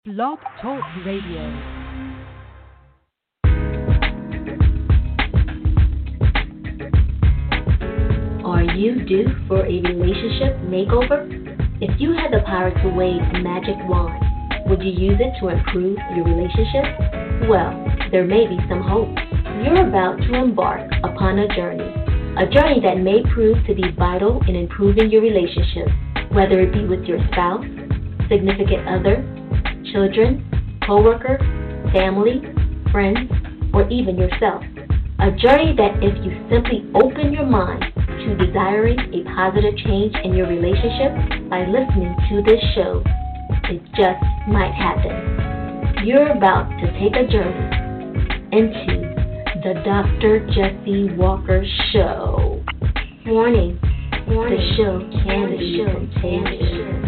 Blog Talk Radio. Are you due for a relationship makeover? If you had the power to wave a magic wand, would you use it to improve your relationship? Well, there may be some hope. You're about to embark upon a journey that may prove to be vital in improving your relationship, whether it be with your spouse, significant other, children, coworker, family, friends, or even yourself. A journey that if you simply open your mind to desiring a positive change in your relationship by listening to this show, it just might happen. You're about to take a journey into the Dr. Jesse Walker Show. Warning, the show can be contagious.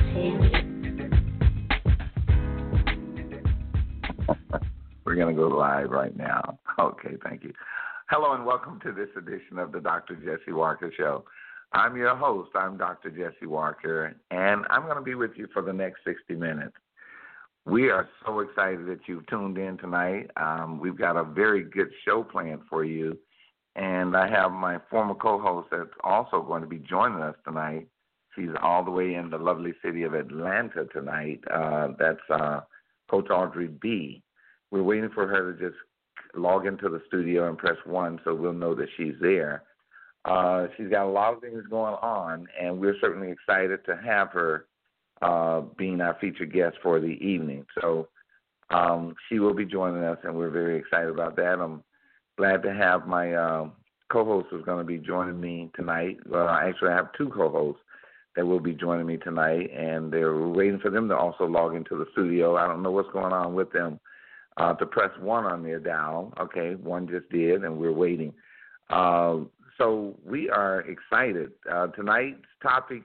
We're going to go live right now. Okay, thank you. Hello and welcome to this edition of the Dr. Jesse Walker Show. I'm your host. I'm Dr. Jesse Walker, and I'm going to be with you for the next 60 minutes. We are so excited that you've tuned in tonight. We've got a very good show planned for you, and I have my former co-host that's also going to be joining us tonight. She's all the way in the lovely city of Atlanta tonight. That's Coach Audrey B. We're waiting for her to just log into the studio and press 1 so we'll know that she's there. She's got a lot of things going on, and we're certainly excited to have her being our featured guest for the evening. So she will be joining us, and we're very excited about that. I'm glad to have my co-host who's going to be joining me tonight. Well, actually, I have two co-hosts that will be joining me tonight, and we're waiting for them to also log into the studio. I don't know what's going on with them. To press 1 on their dial. Okay, 1 just did, and we're waiting. So we are excited. Tonight's topic,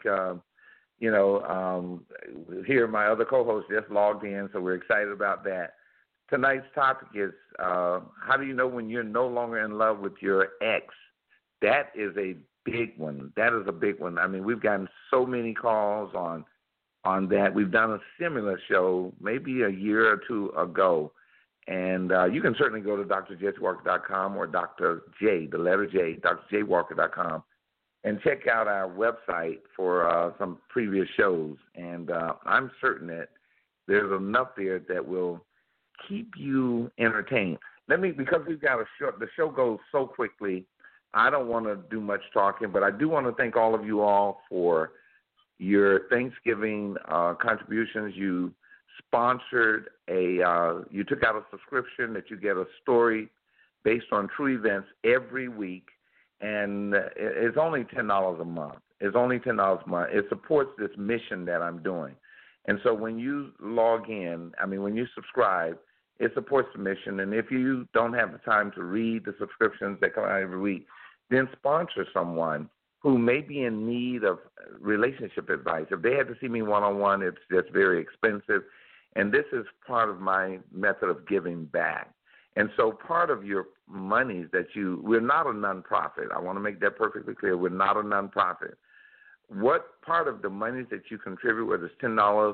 here my other co-host just logged in, so we're excited about that. Tonight's topic is how do you know when you're no longer in love with your ex? That is a big one. That is a big one. I mean, we've gotten so many calls on that. We've done a similar show maybe a year or two ago. And you can certainly go to drjwalker.com or Dr. J, the letter J, drjwalker.com, and check out our website for some previous shows. And I'm certain that there's enough there that will keep you entertained. Because we've got the show goes so quickly, I don't want to do much talking, but I do want to thank all of you all for your Thanksgiving contributions. You sponsored you took out a subscription that you get a story based on true events every week, and it's only $10 a month. It's only $10 a month. It supports this mission that I'm doing. And so when you when you subscribe, it supports the mission. And if you don't have the time to read the subscriptions that come out every week, then sponsor someone who may be in need of relationship advice. If they had to see me one-on-one, it's just very expensive. And this is part of my method of giving back. And so part of your monies we're not a nonprofit. I want to make that perfectly clear. We're not a nonprofit. What part of the monies that you contribute, whether it's $10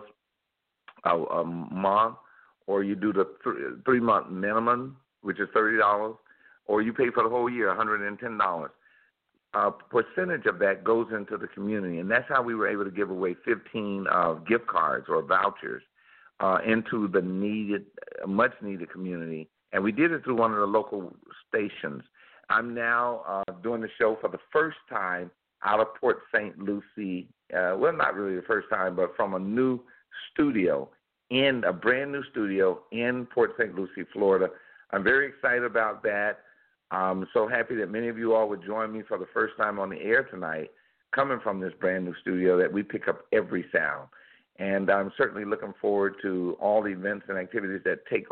a month, or you do the 3-month minimum, which is $30, or you pay for the whole year, $110, a percentage of that goes into the community. And that's how we were able to give away 15 gift cards or vouchers into the much-needed community. And we did it through one of the local stations. I'm now doing the show for the first time out of Port St. Lucie. Not really the first time, but from a new studio, a brand-new studio in Port St. Lucie, Florida. I'm very excited about that. I'm so happy that many of you all would join me for the first time on the air tonight, coming from this brand-new studio that we pick up every sound. And I'm certainly looking forward to all the events and activities that take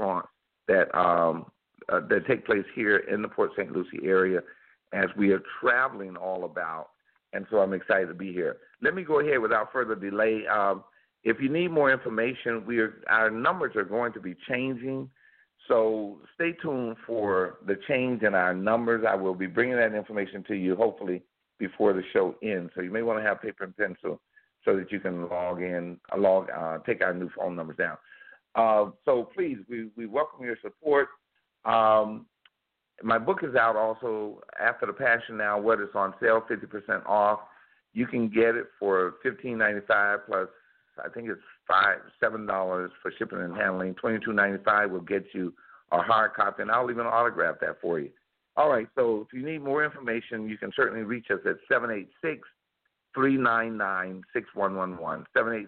place here in the Port St. Lucie area as we are traveling all about. And so I'm excited to be here. Let me go ahead without further delay. If you need more information, our numbers are going to be changing. So stay tuned for the change in our numbers. I will be bringing that information to you hopefully before the show ends. So you may want to have paper and pencil so that you can take our new phone numbers down. So please, we welcome your support. My book is out also, After the Passion Now, what is on sale, 50% off. You can get it for $15.95 plus, I think it's $7 for shipping and handling. $22.95 will get you a hard copy, and I'll even autograph that for you. All right, so if you need more information, you can certainly reach us at 786-399-6111.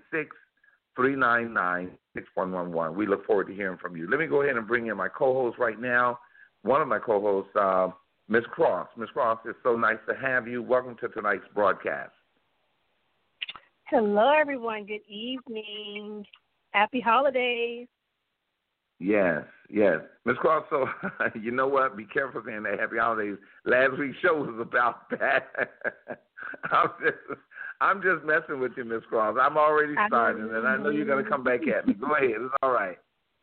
786-399-6111. We look forward to hearing from you. Let me go ahead and bring in my co-host right now, one of my co-hosts, Ms. Cross. Ms. Cross, it's so nice to have you. Welcome to tonight's broadcast. Hello, everyone. Good evening. Happy holidays. Yes. Ms. Cross, so you know what? Be careful saying that happy holidays. Last week's show was about that. I'm just messing with you, Ms. Cross. I'm already starting, and I know you're going to come back at me. Go ahead. It's all right.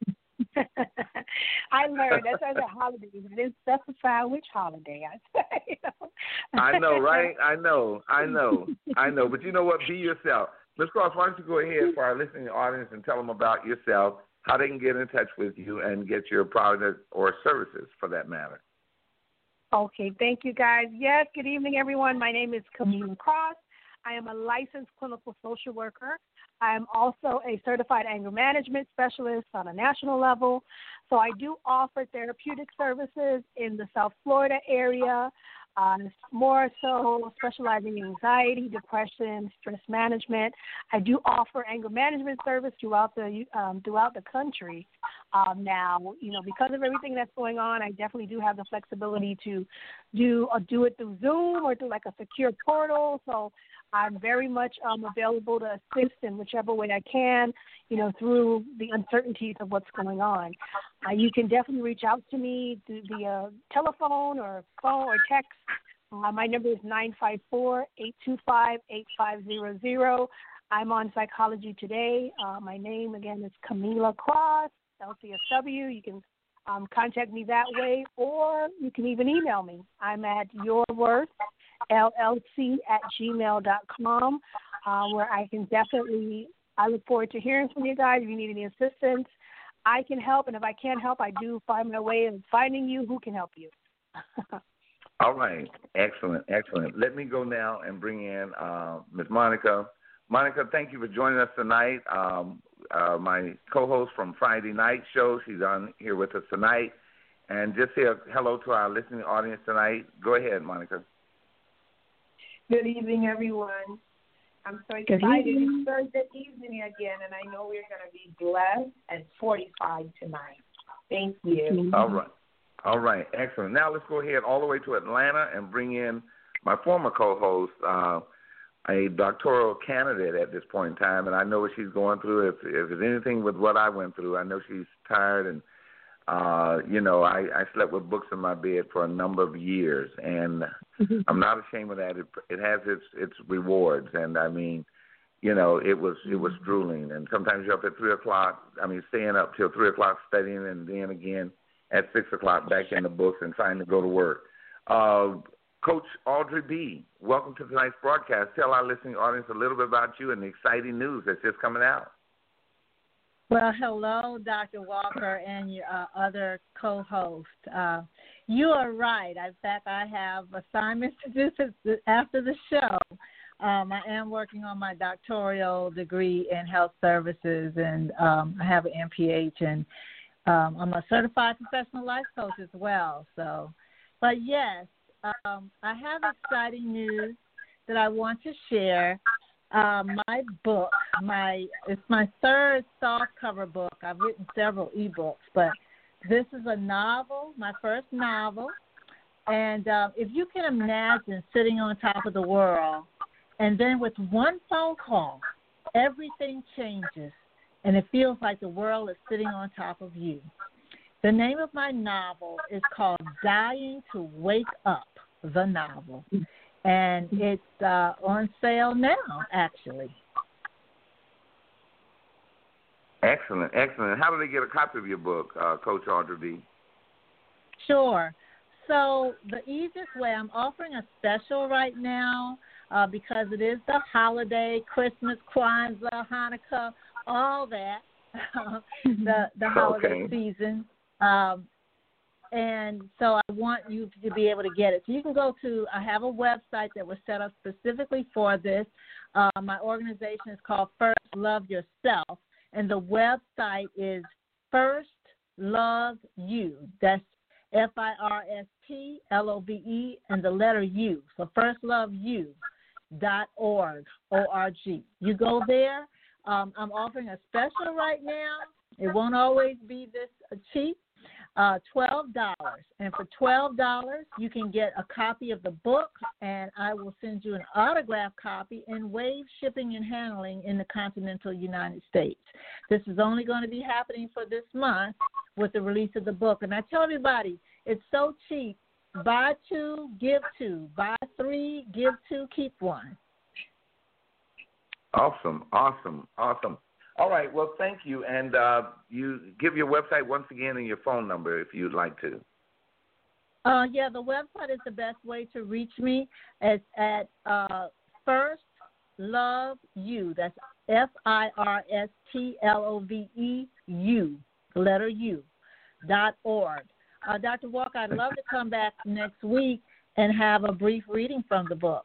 I learned that's as a holiday. I didn't specify which holiday I say. I know, right? I know. But you know what? Be yourself. Ms. Cross, why don't you go ahead for our listening audience and tell them about yourself, how they can get in touch with you and get your product or services for that matter. Okay, thank you, guys. Yes, good evening, everyone. My name is Camille Cross. I am a licensed clinical social worker. I am also a certified anger management specialist on a national level. So I do offer therapeutic services in the South Florida area, more so specializing in anxiety, depression, stress management. I do offer anger management service throughout the country. Now, because of everything that's going on, I definitely do have the flexibility to do it through Zoom or through like a secure portal. So I'm very much available to assist in whichever way I can, through the uncertainties of what's going on. You can definitely reach out to me through the telephone or phone or text. My number is 954-825-8500. I'm on Psychology Today. My name, again, is Camila Cross, LCSW. You can contact me that way, or you can even email me. I'm at yourworthllc@gmail.com, where I look forward to hearing from you guys. If you need any assistance, I can help, and if I can't help, I do find my way of finding you who can help you. All right. Excellent. Let me go now and bring in Ms. Monica. Monica, thank you for joining us tonight. My co-host from Friday night show, she's on here with us tonight. And just say hello to our listening audience tonight. Go ahead, Monica. Good evening, everyone. I'm so excited. It's Thursday evening again, and I know we're going to be blessed and fortified tonight. Thank you. All right. Excellent. Now let's go ahead all the way to Atlanta and bring in my former co-host, a doctoral candidate at this point in time, and I know what she's going through. If it's anything with what I went through, I know she's tired, and I slept with books in my bed for a number of years, and I'm not ashamed of that. It has its rewards, and I mean, it was drooling, and sometimes you're up at 3 o'clock. I mean, staying up till 3 o'clock studying, and then again at 6 o'clock back in the books and trying to go to work. Coach Audrey B., welcome to tonight's broadcast. Tell our listening audience a little bit about you and the exciting news that's just coming out. Well, hello, Dr. Walker and your other co-host. You are right. In fact, I have assignments to do after the show. I am working on my doctoral degree in health services, and I have an MPH, and I'm a certified professional life coach as well. But yes, I have exciting news that I want to share. My book, it's my third softcover book. I've written several ebooks, but this is a novel, my first novel. And if you can imagine sitting on top of the world, and then with one phone call, everything changes, and it feels like the world is sitting on top of you. The name of my novel is called Dying to Wake Up, the novel. And it's on sale now, actually. Excellent. How do they get a copy of your book, Coach Audrey B.? Sure. So the easiest way, I'm offering a special right now because it is the holiday, Christmas, Kwanzaa, Hanukkah, all that. the holiday season. And so I want you to be able to get it. So you can go to, I have a website that was set up specifically for this. My organization is called First Love Yourself, and the website is First Love You. That's FIRSTLOVE and the letter U. So firstloveyou.org, O-R-G. You go there. I'm offering a special right now. It won't always be this cheap. $12. And for $12, you can get a copy of the book, and I will send you an autographed copy and waive shipping and handling in the continental United States. This is only going to be happening for this month with the release of the book. And I tell everybody, it's so cheap. Buy two, give two. Buy three, give two, keep one. Awesome. All right, well, thank you. And you give your website once again and your phone number if you'd like to. Yeah, the website is the best way to reach me. It's at First Love You. That's FIRSTLOVEU, the letter U.org. Dr. Walker, I'd love to come back next week and have a brief reading from the book.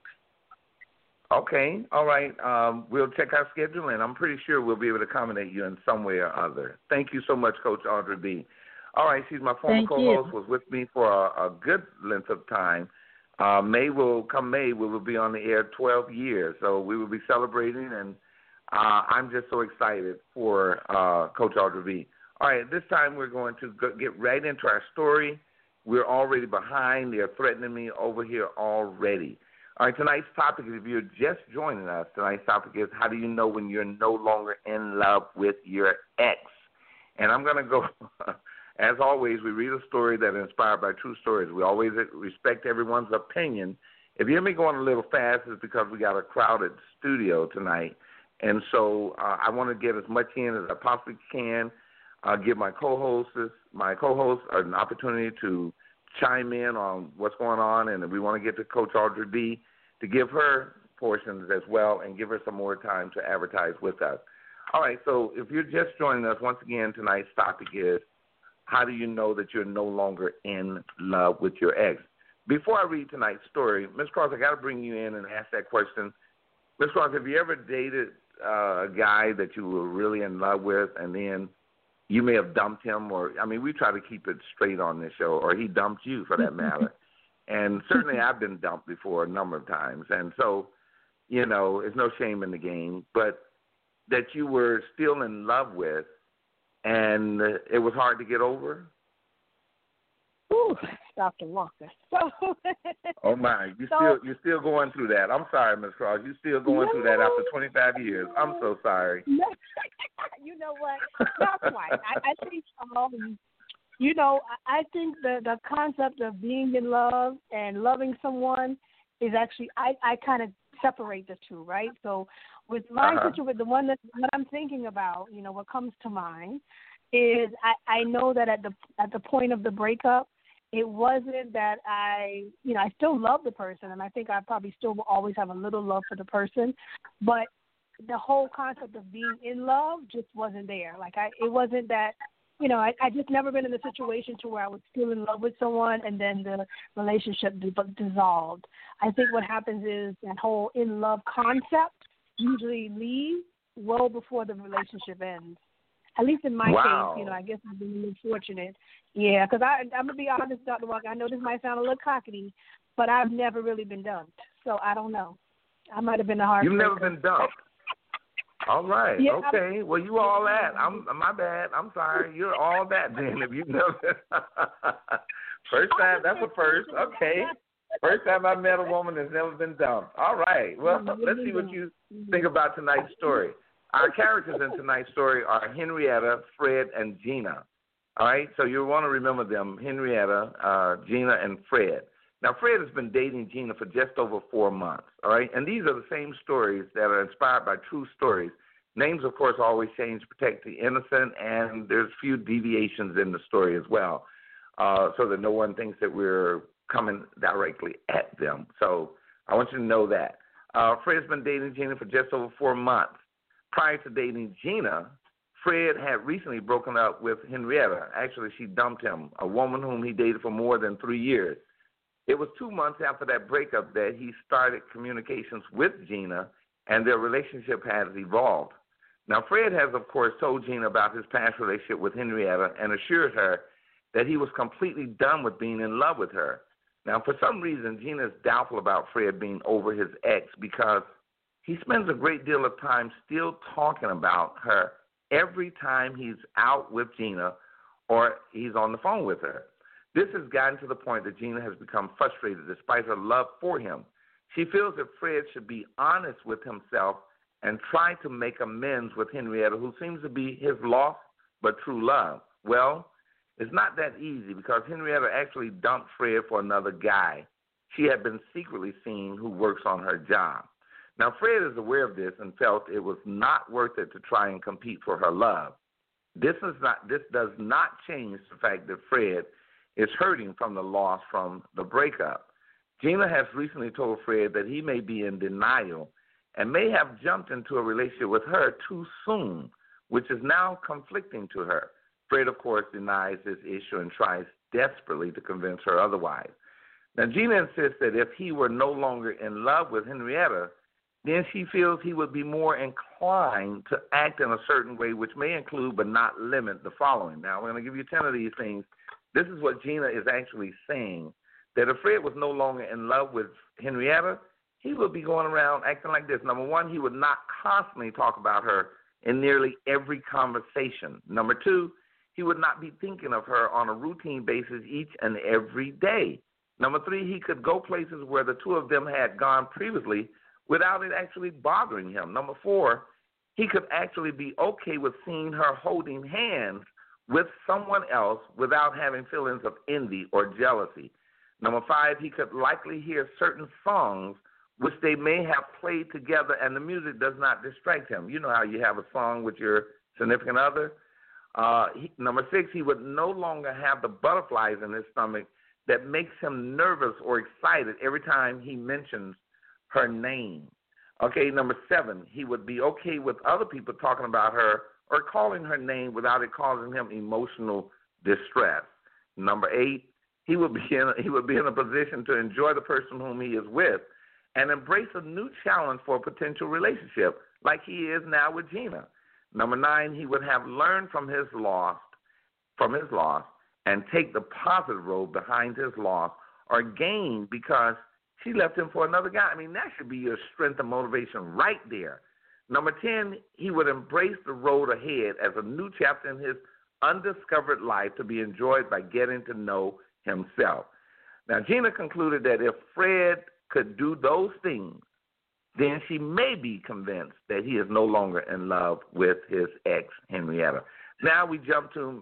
Okay, all right. We'll check our schedule, and I'm pretty sure we'll be able to accommodate you in some way or other. Thank you so much, Coach Audrey B. All right, she's my former co-host, was with me for a good length of time. May, we will be on the air 12 years, so we will be celebrating, and I'm just so excited for Coach Audrey B. All right, this time we're going to get right into our story. We're already behind. They're threatening me over here already. All right, tonight's topic, if you're just joining us, tonight's topic is how do you know when you're no longer in love with your ex? And I'm going to go, as always, we read a story that is inspired by true stories. We always respect everyone's opinion. If you hear me going a little fast, it's because we got a crowded studio tonight. And so I want to get as much in as I possibly can, give my co-hosts an opportunity to chime in on what's going on, and we want to get to Coach Audrey B to give her portions as well and give her some more time to advertise with us. All right, so if you're just joining us, once again, tonight's topic is how do you know that you're no longer in love with your ex? Before I read tonight's story, Ms. Cross, I got to bring you in and ask that question. Ms. Cross, have you ever dated a guy that you were really in love with and then you may have dumped him, or, I mean, we try to keep it straight on this show, or he dumped you for that matter. And certainly I've been dumped before a number of times. And so, you know, there's no shame in the game, but that you were still in love with and it was hard to get over? Ooh, Dr. Walker. So, oh, my. You're still going through that. I'm sorry, Ms. Cross. You're still going through that after 25 years. I'm so sorry. You know what? Not quite. I think, you know, I think the concept of being in love and loving someone is actually, I kind of separate the two, right? So with my situation, the one that I'm thinking about, you know, what comes to mind is I know that at the point of the breakup, it wasn't that I still love the person, and I think I probably still will always have a little love for the person, but the whole concept of being in love just wasn't there. Like it wasn't that, you know, I just never been in a situation to where I was still in love with someone and then the relationship dissolved. I think what happens is that whole in love concept usually leaves well before the relationship ends. At least in my case, you know, I guess I've been a little fortunate. Yeah, because I'm going to be honest, Dr. Walker, I know this might sound a little cockney, but I've never really been dumped. So I don't know. I might have been a hard You've never been dumped? All right. Yeah, okay. Well, you all that. My bad. I'm sorry. You're all that then. If you never. First time. That's a first. Okay. First time I met a woman that's never been dumped. All right. Well, let's see what you think about tonight's story. Our characters in tonight's story are Henrietta, Fred, and Gina. All right? So you'll want to remember them, Henrietta, Gina, and Fred. Now, Fred has been dating Gina for just over 4 months, all right? And these are the same stories that are inspired by true stories. Names, of course, always change to protect the innocent, and there's a few deviations in the story as well, so that no one thinks that we're coming directly at them. So I want you to know that. Fred's been dating Gina for just over 4 months. Prior to dating Gina, Fred had recently broken up with Henrietta. Actually, she dumped him, a woman whom he dated for more than 3 years. It was 2 months after that breakup that he started communications with Gina, and their relationship has evolved. Now, Fred has, of course, told Gina about his past relationship with Henrietta and assured her that he was completely done with being in love with her. Now, for some reason, Gina is doubtful about Fred being over his ex because he spends a great deal of time still talking about her every time he's out with Gina or he's on the phone with her. This has gotten to the point that Gina has become frustrated despite her love for him. She feels that Fred should be honest with himself and try to make amends with Henrietta, who seems to be his lost but true love. Well, it's not that easy because Henrietta actually dumped Fred for another guy she had been secretly seeing who works on her job. Now, Fred is aware of this and felt it was not worth it to try and compete for her love. This does not change the fact that Fred is hurting from the loss from the breakup. Gina has recently told Fred that he may be in denial and may have jumped into a relationship with her too soon, which is now conflicting to her. Fred, of course, denies this issue and tries desperately to convince her otherwise. Now, Gina insists that if he were no longer in love with Henrietta, then she feels he would be more inclined to act in a certain way, which may include but not limit the following. Now, I'm going to give you 10 of these things. This is what Gina is actually saying, that if Fred was no longer in love with Henrietta, he would be going around acting like this. Number one, he would not constantly talk about her in nearly every conversation. Number two, he would not be thinking of her on a routine basis each and every day. Number three, he could go places where the two of them had gone previously without it actually bothering him. Number four, he could actually be okay with seeing her holding hands with someone else without having feelings of envy or jealousy. Number five, he could likely hear certain songs which they may have played together and the music does not distract him. You know how you have a song with your significant other? Number six, he would no longer have the butterflies in his stomach that makes him nervous or excited every time he mentions her name. Okay, number seven, he would be okay with other people talking about her or calling her name without it causing him emotional distress. Number eight, he would be in a position to enjoy the person whom he is with and embrace a new challenge for a potential relationship like he is now with Gina. Number nine, he would have learned from his loss and take the positive road behind his loss or gain because she left him for another guy. I mean, that should be your strength and motivation right there. Number 10, he would embrace the road ahead as a new chapter in his undiscovered life to be enjoyed by getting to know himself. Now, Gina concluded that if Fred could do those things, then she may be convinced that he is no longer in love with his ex, Henrietta. Now we jump to,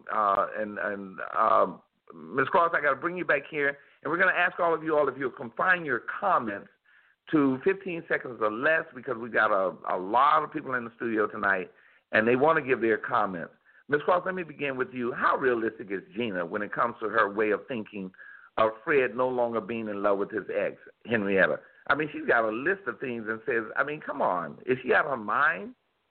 Ms. Cross, I got to bring you back here, and we're going to ask all of you if you'll confine your comments to 15 seconds or less because we got a lot of people in the studio tonight, and they want to give their comments. Ms. Cross, let me begin with you. How realistic is Gina when it comes to her way of thinking of Fred no longer being in love with his ex, Henrietta? I mean, she's got a list of things and says, I mean, come on. Is she out of her mind?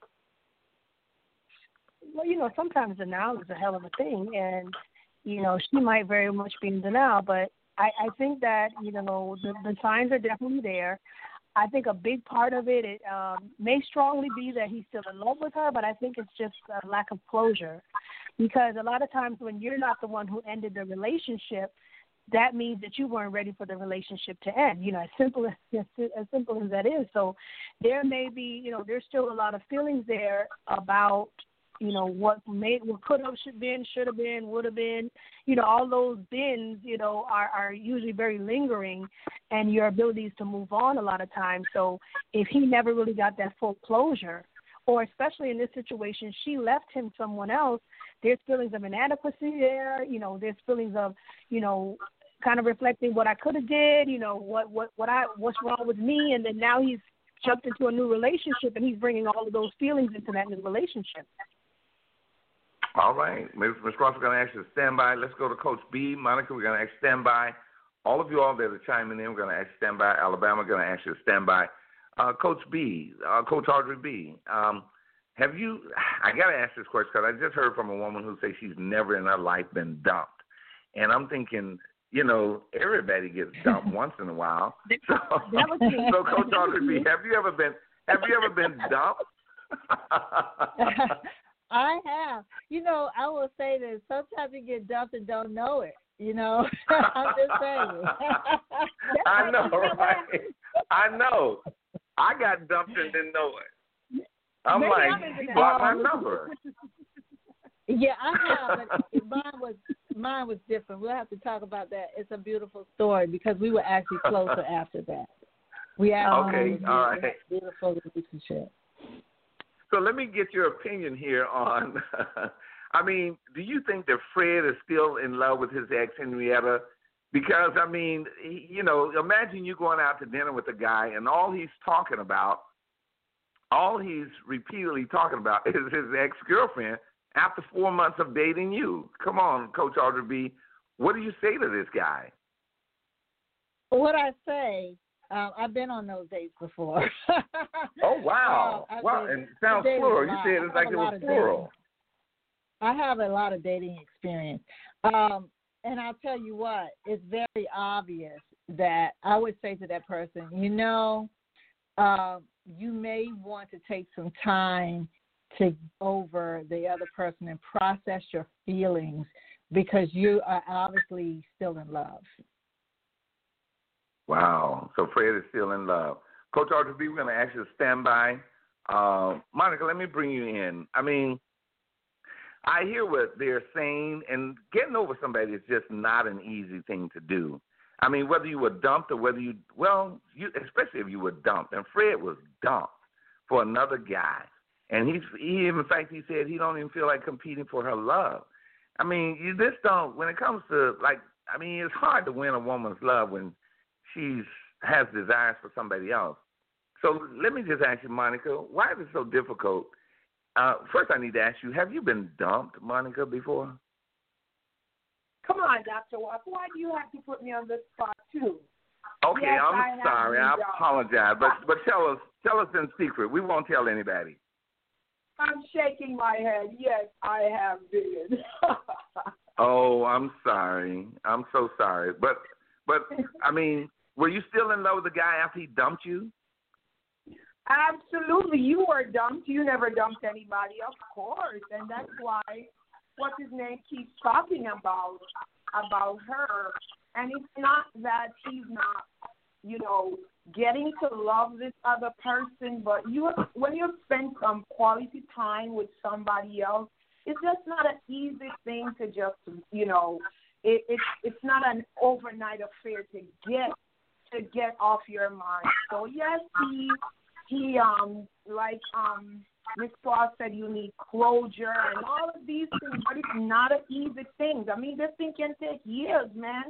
Well, sometimes denial is a hell of a thing, and, she might very much be in denial, but I think that, the signs are definitely there. I think a big part of it may strongly be that he's still in love with her, but I think it's just a lack of closure because a lot of times when you're not the one who ended the relationship, that means that you weren't ready for the relationship to end, as simple as that is. So there may be, there's still a lot of feelings there about, what could have, should have been, would have been, all those bins, are usually very lingering and your abilities to move on a lot of times. So if he never really got that full closure, or especially in this situation, she left him someone else, there's feelings of inadequacy there, there's feelings of, kind of reflecting what I could have did, what's wrong with me, and then now he's jumped into a new relationship and he's bringing all of those feelings into that new relationship. All right. Ms. Cross, we're going to ask you to stand by. Let's go to Coach B. Monica, we're going to ask stand by. All of you all that are chiming in, we're going to ask stand by. Alabama, we're going to ask you to stand by. Coach B, Coach Audrey B., have you? I got to ask this question because I just heard from a woman who says she's never in her life been dumped, and I'm thinking, everybody gets dumped once in a while. So, Coach Audrey B, have you ever been dumped? I have. I will say that sometimes you get dumped and don't know it. I'm just saying. I know, right? I know. I got dumped and didn't know it. I'm Maybe like, he blocked my number. Yeah, I have, but mine was different. We'll have to talk about that. It's a beautiful story because we were actually closer after that. We actually all right. had a beautiful relationship. So let me get your opinion here on, do you think that Fred is still in love with his ex, Henrietta? Because, imagine you going out to dinner with a guy and all he's repeatedly talking about is his ex-girlfriend after 4 months of dating you. Come on, Coach Audrey B. What do you say to this guy? What I say, I've been on those dates before. Oh, wow. Wow, and it sounds plural. You said it's like it was plural. I have a lot of dating experience. And I'll tell you what, it's very obvious that I would say to that person, you may want to take some time to get over the other person and process your feelings because you are obviously still in love. Wow. So Fred is still in love. Coach Audrey B, we're going to ask you to stand by. Monica, let me bring you in. I hear what they're saying, and getting over somebody is just not an easy thing to do. Whether you were dumped or whether especially if you were dumped, and Fred was dumped for another guy. And in fact, he said he don't even feel like competing for her love. You just don't, when it comes to, it's hard to win a woman's love when she has desires for somebody else. So let me just ask you, Monica, why is it so difficult? First, I need to ask you, have you been dumped, Monica, before? Come on, Dr. Walker. Why do you have to put me on the spot, too? Okay, yes, I'm sorry. I apologize. But tell us in secret. We won't tell anybody. I'm shaking my head. Yes, I have been. Oh, I'm sorry. I'm so sorry. But were you still in love with the guy after he dumped you? Absolutely. You were dumped. You never dumped anybody, of course. And that's why what's his name keeps talking about her. And it's not that he's not, getting to love this other person, but when you spend some quality time with somebody else, it's just not an easy thing to just, it's not an overnight affair to get off your mind. So yes, he like Ms. Claus said, you need closure and all of these things, but it's not an easy thing. This thing can take years, man.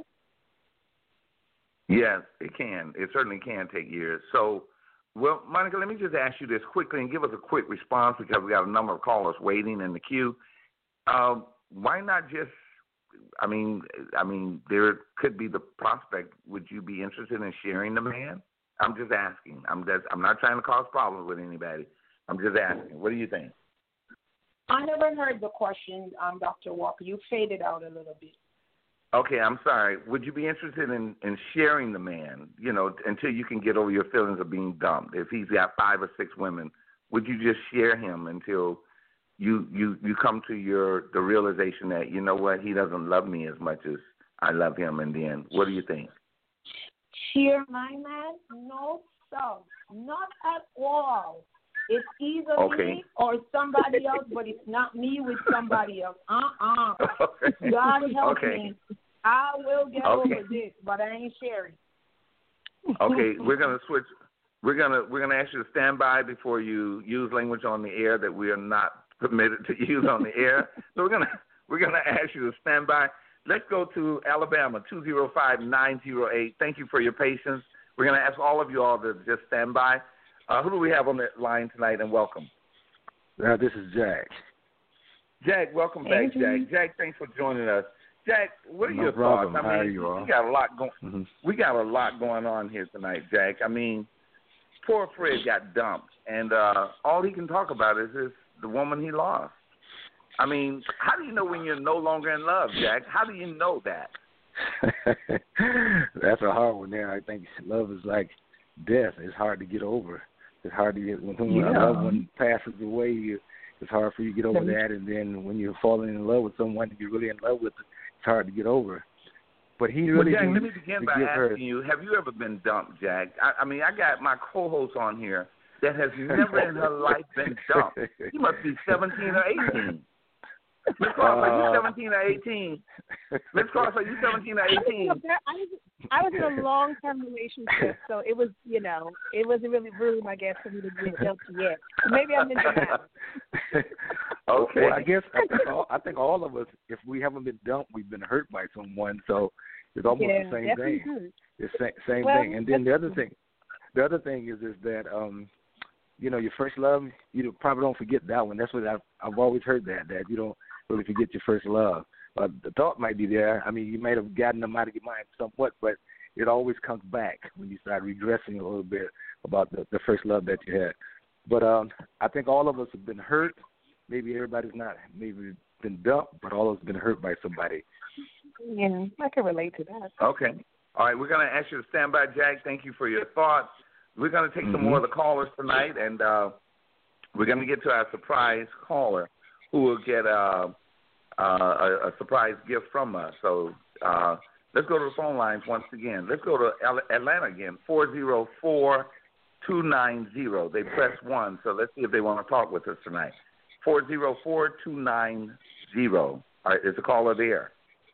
Yes, it can. It certainly can take years. So, well, Monica, let me just ask you this quickly and give us a quick response because we got a number of callers waiting in the queue. Why not just, there could be the prospect, would you be interested in sharing the man? I'm just asking. I'm not trying to cause problems with anybody. I'm just asking. What do you think? I never heard the question, Dr. Walker. You faded out a little bit. Okay, I'm sorry. Would you be interested in sharing the man, until you can get over your feelings of being dumped? If he's got 5 or 6 women, would you just share him until you come to the realization that, you know what, he doesn't love me as much as I love him, and then what do you think? Share my man? No, sir. Not at all. It's either me or somebody else, but it's not me with somebody else. Okay. God help me. I will get over this, but I ain't sharing. Okay, we're gonna switch. We're gonna ask you to stand by before you use language on the air that we are not permitted to use on the air. So we're gonna ask you to stand by. Let's go to Alabama, 205-908. Thank you for your patience. We're gonna ask all of you all to just stand by. Who do we have on the line tonight, and welcome? This is Jack. Jack, welcome back, Jack. Jack, thanks for joining us. Jack, what are your thoughts? How are you all? We got a lot going. We got a lot going on here tonight, Jack. Poor Fred got dumped, and all he can talk about is the woman he lost. I mean, how do you know when you're no longer in love, Jack? How do you know that? That's a hard one there. I think love is like death. It's hard to get over. It's hard to get when a loved one passes away. It's hard for you to get over that. And then when you're falling in love with someone that you're really in love with, it's hard to get over. But he really. Well, Jack, let me begin by asking you: have you ever been dumped, Jack? I mean, I got my co-host on here that has never in her life been dumped. She must be 17 or 18. Miss Cross, are you 17 or 18? Miss Cross, are you 17 or 18? I was in a long-term relationship, so it was, it wasn't really rude, I guess, for me to get dumped yet. Maybe I'm into that. Okay. Well, I think all of us, if we haven't been dumped, we've been hurt by someone. So it's almost the same thing. Hurt. It's same thing. And then the other thing is that your first love, you probably don't forget that one. That's what I've always heard that you don't really forget your first love. The thought might be there. I mean, you might have gotten them out of your mind somewhat, but it always comes back when you start regressing a little bit about the first love that you had. But I think all of us have been hurt. Maybe everybody's not maybe been dumped, but all of us have been hurt by somebody. Yeah, I can relate to that. Okay. All right, we're going to ask you to stand by, Jack. Thank you for your thoughts. We're going to take some more of the callers tonight, and we're going to get to our surprise caller who will get a surprise gift from us. So let's go to the phone lines once again. Let's go to Atlanta again, 404-290. They press 1, so let's see if they want to talk with us tonight. 404-290. All right, is the caller there?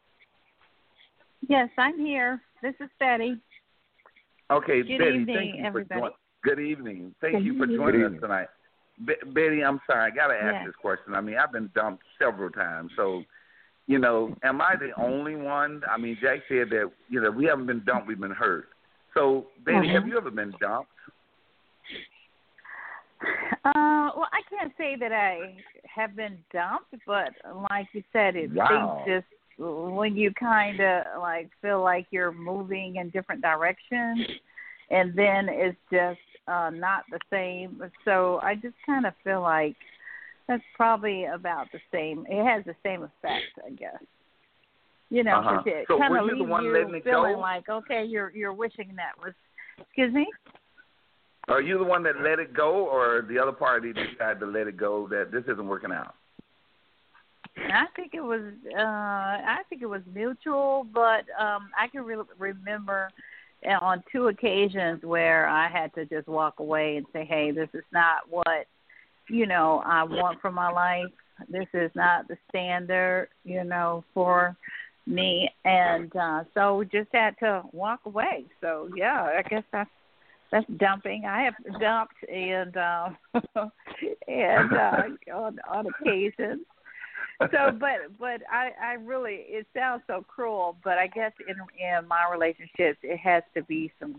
Yes, I'm here. This is Betty. Okay, Good Betty, evening, thank you everybody. Good evening. Thank you for joining us tonight. Betty, I'm sorry. I got to ask this question. I mean, I've been dumped several times. So, am I the only one? I mean, Jack said that, we haven't been dumped, we've been hurt. So, Betty, have you ever been dumped? Well, I can't say that I have been dumped, but like you said, things just, when you kind of feel like you're moving in different directions, and then it's just not the same. So I just kind of feel like that's probably about the same. It has the same effect, I guess. Because it so kind of leaves you feeling go? like, okay, you're wishing that was. Excuse me? Are you the one that let it go, or the other party decided to let it go, that this isn't working out? I think it was. I think it was mutual, but I can remember on 2 occasions where I had to just walk away and say, "Hey, this is not what I want for my life. This is not the standard, for me." And so we just had to walk away. So yeah, I guess that's dumping. I have dumped and on occasion. So, but I really, it sounds so cruel, but I guess in my relationships, it has to be some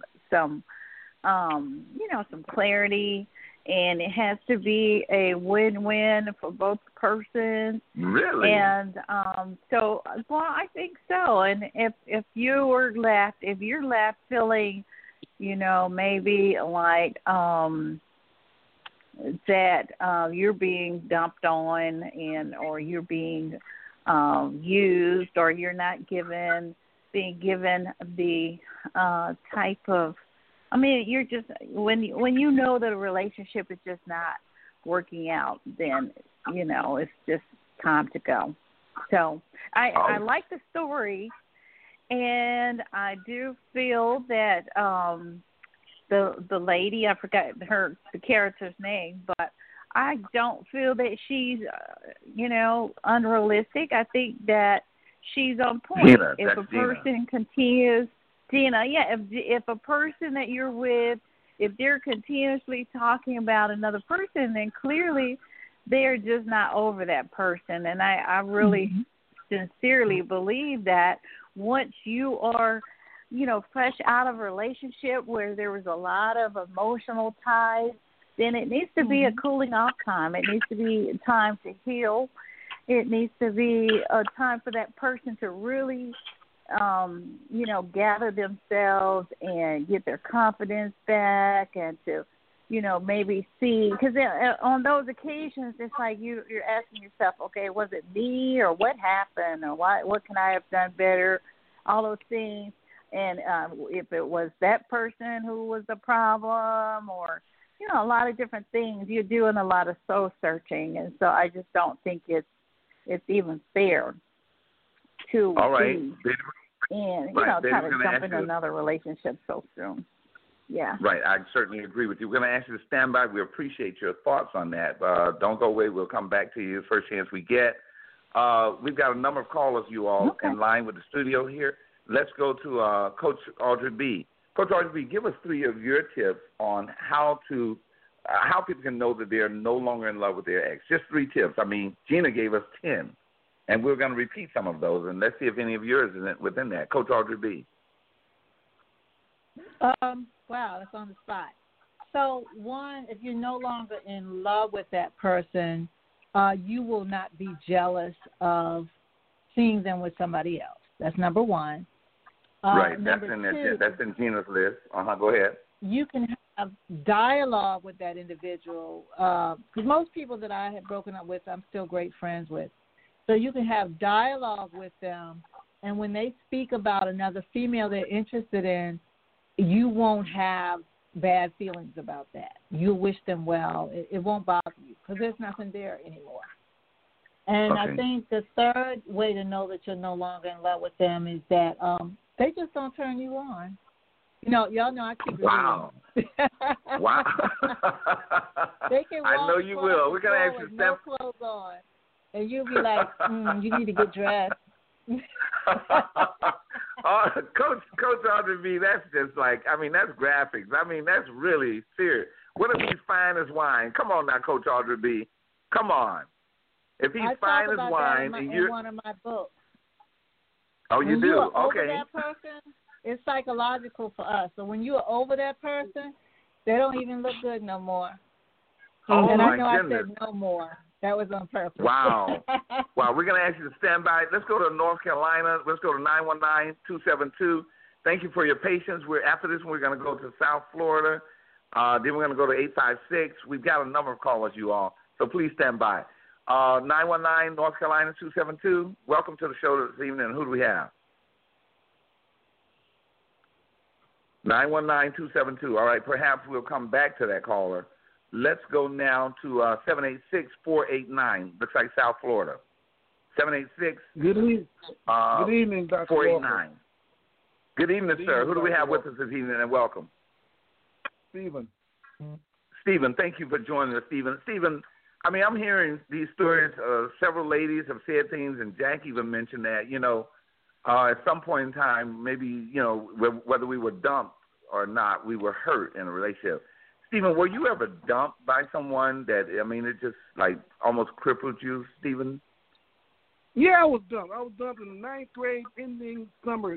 clarity, and it has to be a win-win for both persons. Really? And so, well, I think so. And if you're left feeling, maybe like that you're being dumped on, or you're being used, or you're not being given the type of, you're just, when you know that a relationship is just not working out, then it's just time to go. So I like the story, and I do feel that the lady, I forgot the character's name, but I don't feel that she's unrealistic. I think that she's on point. Gina, if a person continues, Gina, if a person that you're with, if they're continuously talking about another person, then clearly they're just not over that person. And I really sincerely believe that once you are, fresh out of a relationship where there was a lot of emotional ties, then it needs to be a cooling off time. It needs to be a time to heal. It needs to be a time for that person to really, gather themselves and get their confidence back, and to, maybe see, because on those occasions, it's like you're asking yourself, okay, was it me or what happened or what can I have done better? All those things. And if it was that person who was the problem or, a lot of different things, you're doing a lot of soul searching. And so I just don't think it's even fair to be and, kind of jump into another relationship so soon. Yeah. Right. I certainly agree with you. We're going to ask you to stand by. We appreciate your thoughts on that. Don't go away. We'll come back to you the first chance we get. We've got a number of callers, you all, in line with the studio here. Let's go to Coach Audrey B. Coach Audrey B., give us 3 of your tips on how people can know that they're no longer in love with their ex. Just 3 tips. I mean, Gina gave us 10, and we're going to repeat some of those, and let's see if any of yours is within that. Coach Audrey B. Wow, that's on the spot. So, one, if you're no longer in love with that person, you will not be jealous of seeing them with somebody else. That's number 1. Right, that's in Gina's list. Go ahead. You can have dialogue with that individual, because most people that I have broken up with, I'm still great friends with. So you can have dialogue with them, and when they speak about another female they're interested in, you won't have bad feelings about that. You'll wish them well. It won't bother you because there's nothing there anymore. And I think the third way to know that you're no longer in love with them is that they just don't turn you on. Y'all know I keep it Wow. Wow. They can walk I know you will. We're going to ask you no clothes on. And you'll be like, you need to get dressed. Coach Audrey B., that's just like, that's graphics. That's really serious. What if he's fine as wine? Come on now, Coach Audrey B. Come on. If he's fine as wine, and you're in one of my books. Oh, you when do? You are okay. Over that person, it's psychological for us. So when you are over that person, they don't even look good no more. Oh, and my I know goodness. I said no more. That was on purpose. Wow. Wow, we're going to ask you to stand by. Let's go to North Carolina. Let's go to 919-272. Thank you for your patience. After this one, we're going to go to South Florida. Then we're going to go to 856. We've got a number of callers, you all, so please stand by. 919 North Carolina 272. Welcome to the show this evening. Who do we have? 919-272. All right, perhaps we'll come back to that caller. Let's go now to 786-489. Looks like South Florida. 786. Good evening, Dr. 489. Walker. Good evening, sir. Who do we have with us this evening, and welcome? Stephen. Stephen, thank you for joining us, Stephen. Stephen, I'm hearing these stories. Several ladies have said things, and Jack even mentioned that, at some point in time, maybe, whether we were dumped or not, we were hurt in a relationship. Stephen, were you ever dumped by someone that, it just, almost crippled you, Stephen? Yeah, I was dumped. I was dumped in the 9th grade ending summer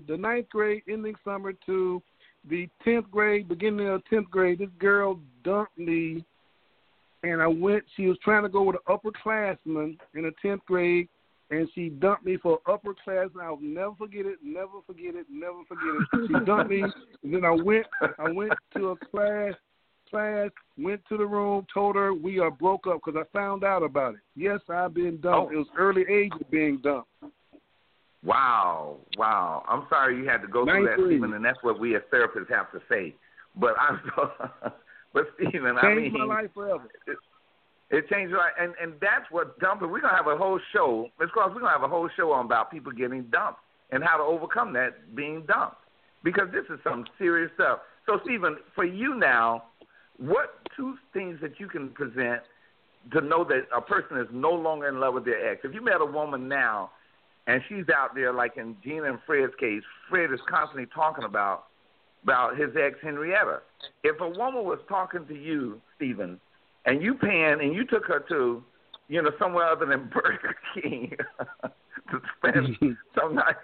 to the 10th grade, beginning of 10th grade. This girl dumped me, and she was trying to go with an upperclassman in the 10th grade, and she dumped me for upperclassman. I'll never forget it. She dumped me, and then I went to a class, went to the room, told her we are broke up because I found out about it. Yes, I've been dumped. It was early age of being dumped. Wow. I'm sorry you had to go through that, Stephen, and that's what we as therapists have to say. But Stephen, changed my life forever. It changed your life, and that's what dumping. We're gonna have a whole show, Ms. Cross. We're gonna have a whole show on about people getting dumped and how to overcome that being dumped, because this is some serious stuff. So, Stephen, for you now, what 2 things that you can present to know that a person is no longer in love with their ex? If you met a woman now, and she's out there, like in Gina and Fred's case, Fred is constantly talking about his ex, Henrietta. If a woman was talking to you, Stephen, and you took her to, somewhere other than Burger King to spend some night.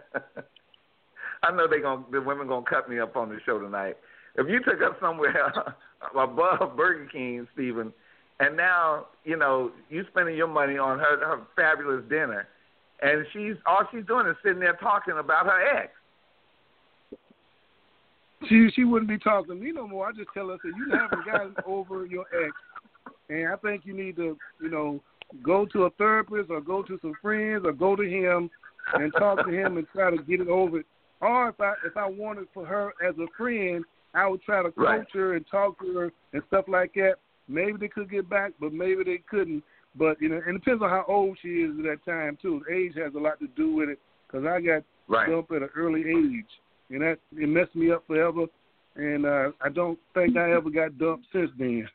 I know the women gonna cut me up on the show tonight. If you took her somewhere above Burger King, Stephen, and now you spending your money on her fabulous dinner, and all she's doing is sitting there talking about her ex. she wouldn't be talking to me no more. I just tell her, say, you haven't gotten over your ex, and I think you need to, go to a therapist or go to some friends or go to him and talk to him and try to get it over it. Or if I wanted for her as a friend, I would try to coach her and talk to her and stuff like that. Maybe they could get back, but maybe they couldn't. But, and it depends on how old she is at that time, too. Age has a lot to do with it, because I got dumped at an early age, and it messed me up forever, and I don't think I ever got dumped since then.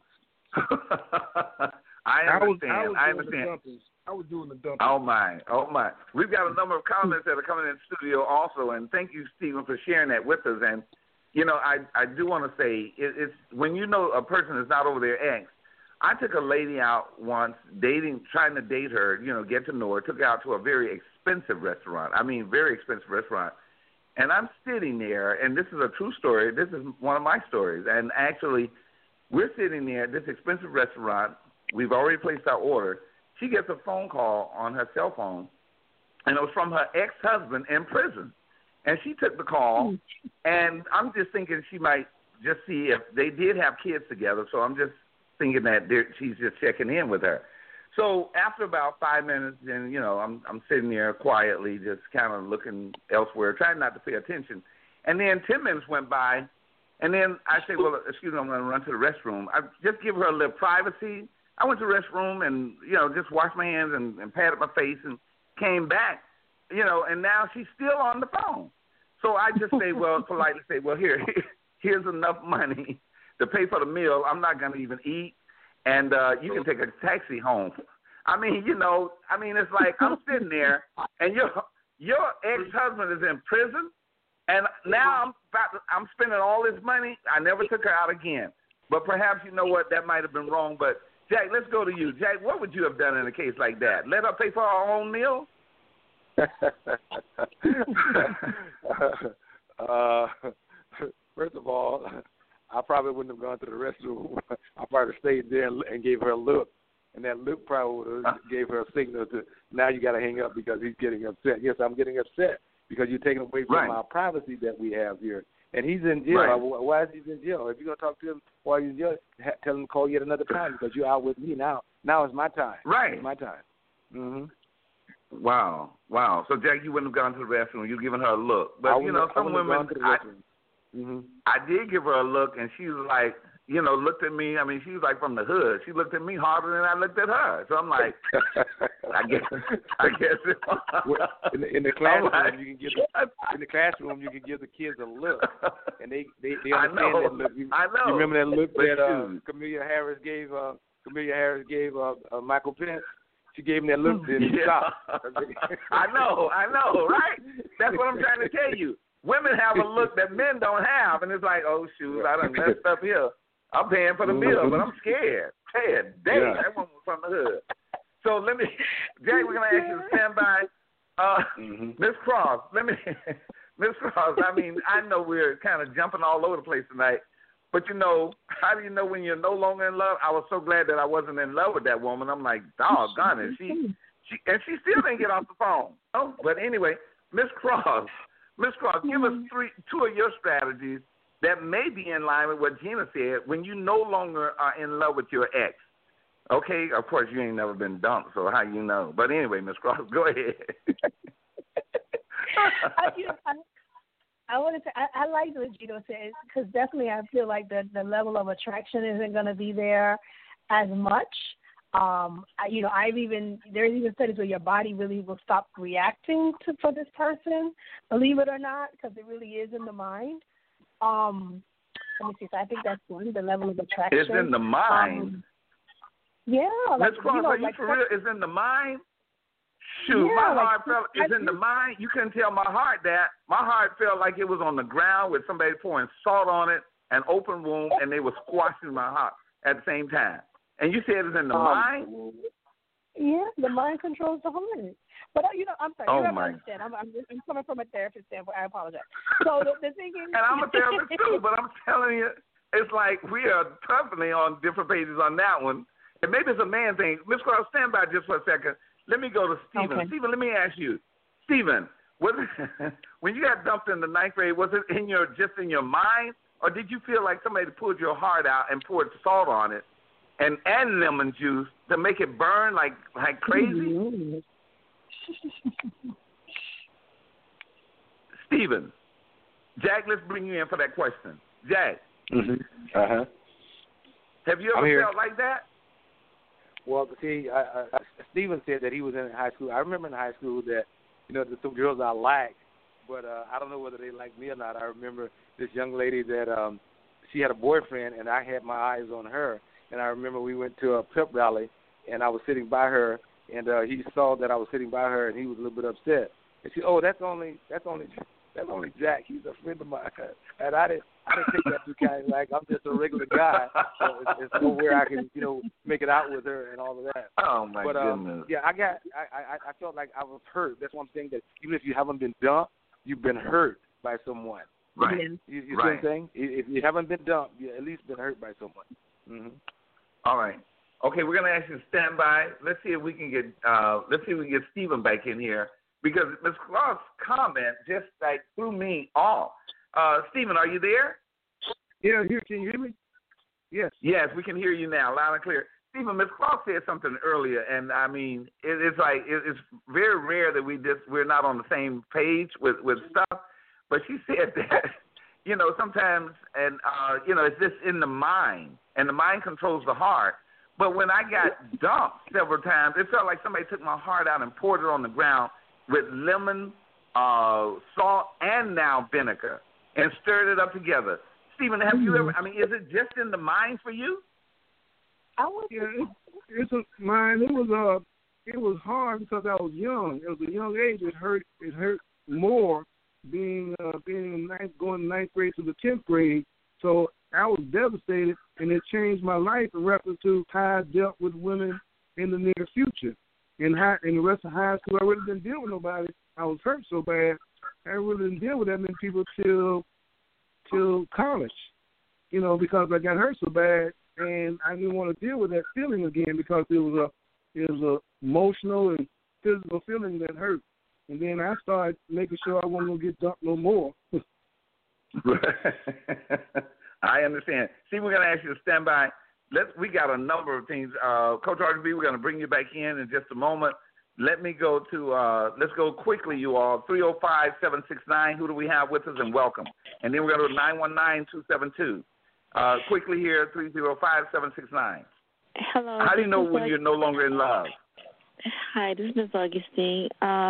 I understand. I was doing the dumping. Oh, my. We've got a number of comments that are coming in the studio also, and thank you, Stephen, for sharing that with us. And, I do want to say, it's when you know a person is not over their ex. I took a lady out once, trying to date her, get to know her, took her out to a very expensive restaurant. I mean, very expensive restaurant. And I'm sitting there, and this is a true story. This is one of my stories. And actually, we're sitting there at this expensive restaurant. We've already placed our order. She gets a phone call on her cell phone, and it was from her ex-husband in prison. And she took the call, and I'm just thinking she might just see if they did have kids together. So I'm just thinking that she's just checking in with her. So after about 5 minutes, and I'm sitting there quietly, just kind of looking elsewhere, trying not to pay attention. And then 10 minutes went by, and then I say, well, excuse me, I'm going to run to the restroom. I just give her a little privacy. I went to the restroom and just washed my hands and patted my face and came back, and now she's still on the phone. So I just say, politely say, well, here's enough money to pay for the meal. I'm not going to even eat, and you can take a taxi home. I mean, it's like I'm sitting there, and your ex-husband is in prison, and now I'm spending all this money. I never took her out again. But perhaps, that might have been wrong. But, Jack, let's go to you. Jack, what would you have done in a case like that? Let her pay for her own meal? First of all, I probably wouldn't have gone to the restroom. I probably stayed there and gave her a look, and that look probably would have gave her a signal to, now you got to hang up because he's getting upset. Yes, I'm getting upset because you're taking away from our privacy that we have here. And he's in jail. Right. Why is he in jail? If you're going to talk to him while he's in jail, tell him to call you at another time because you're out with me now. Now it's my time. Right. It's my time. Mm-hmm. Wow. So, Jack, you wouldn't have gone to the restroom. You've given her a look. But, some women, I did give her a look, and she was like, looked at me. I mean, she was like from the hood. She looked at me harder than I looked at her. So I'm like, I guess. In the classroom, you can give the kids a look, and they understand that look. I know. You remember that look that Camelia Harris gave Michael Pence? She gave him that look, and he stopped. I know, right? That's what I'm trying to tell you. Women have a look that men don't have, and it's like, oh, shoot, I done messed up here. I'm paying for the meal, but I'm scared. Dang, that one was from the hood. So Jay, we're going to ask you to stand by. Ms. Cross, Ms. Cross, I mean, I know we're kind of jumping all over the place tonight, but how do you know when you're no longer in love? I was so glad that I wasn't in love with that woman. I'm like, doggone it. She still didn't get off the phone. Oh, but anyway, Ms. Cross, give us two of your strategies that may be in line with what Gina said when you no longer are in love with your ex. Okay, of course, you ain't never been dumped, so how you know? But anyway, Ms. Cross, go ahead. I want to say, I like what Gina said, because definitely I feel like the level of attraction isn't going to be there as much. There's even studies where your body really will stop reacting for this person, believe it or not, because it really is in the mind. Let me see. So I think that's one, the level of attraction. It's in the mind. Yeah. Ms. Cross, are you for real? It's in the mind? Shoot, yeah, my heart felt it's in the mind. You couldn't tell my heart that. My heart felt like it was on the ground with somebody pouring salt on it, an open wound, and they were squashing my heart at the same time. And you said it's in the mind? Yeah, the mind controls the heart. But, I'm sorry. Oh, you don't my. understand. I'm coming from a therapist standpoint. I apologize. So the thing is... And I'm a therapist, too, but I'm telling you, it's like we are definitely on different pages on that one. And maybe it's a man thing. Ms. Cross, stand by just for a second. Let me go to Stephen. Okay. Stephen, let me ask you. Stephen, Was it, when you got dumped in the ninth grade, was it just in your mind, or did you feel like somebody pulled your heart out and poured salt on it and lemon juice to make it burn like crazy? Stephen, Jack, let's bring you in for that question. Jack. Have you ever felt like that? Well, see, Stephen said that he was in high school. I remember in high school that, there's some girls I liked, but I don't know whether they liked me or not. I remember this young lady that she had a boyfriend, and I had my eyes on her. And I remember we went to a pep rally, and I was sitting by her, and he saw that I was sitting by her, and he was a little bit upset. And she, that's only Jack. He's a friend of mine. And I didn't take that too kind. Like, I'm just a regular guy. So it's nowhere I can, make it out with her and all of that. Oh my goodness. Yeah, I felt like I was hurt. That's one thing that even if you haven't been dumped, you've been hurt by someone. Right. You see what I'm saying? If you haven't been dumped, you at least been hurt by someone. Mm-hmm. All right. Okay, we're gonna ask you to stand by. Let's see if we can get Stephen back in here, because Ms. Clark's comment just threw me off. Stephen, are you there? Yeah, here. Can you hear me? Yes. Yes, we can hear you now, loud and clear. Stephen, Ms. Clark said something earlier, and I mean, it's very rare that we're not on the same page with stuff. But she said that, sometimes, and it's just in the mind, and the mind controls the heart. But when I got dumped several times, it felt like somebody took my heart out and poured it on the ground with lemon, salt, and now vinegar, and stirred it up together. Stephen, have you ever? I mean, is it just in the mind for you? It's a mind. It was hard because I was young. It was a young age. It hurt more being going ninth grade to the 10th grade. So I was devastated, and it changed my life in reference to how I dealt with women in the near future. In the rest of high school, I really didn't deal with nobody. I was hurt so bad, I really didn't deal with that many people till college, because I got hurt so bad, and I didn't want to deal with that feeling again because it was a emotional and physical feeling that hurt. And then I started making sure I wasn't going to get dumped no more. I understand. See, we're going to ask you to stand by. We got a number of things. Coach RGB, we're going to bring you back in just a moment. Let me go to, let's go quickly, you all. 305-769, who do we have with us, and welcome. And then we're going to go 919-272. Quickly here, 305-769. Hello. How do you know when you're no longer in love? Hi, this is Ms. Augustine.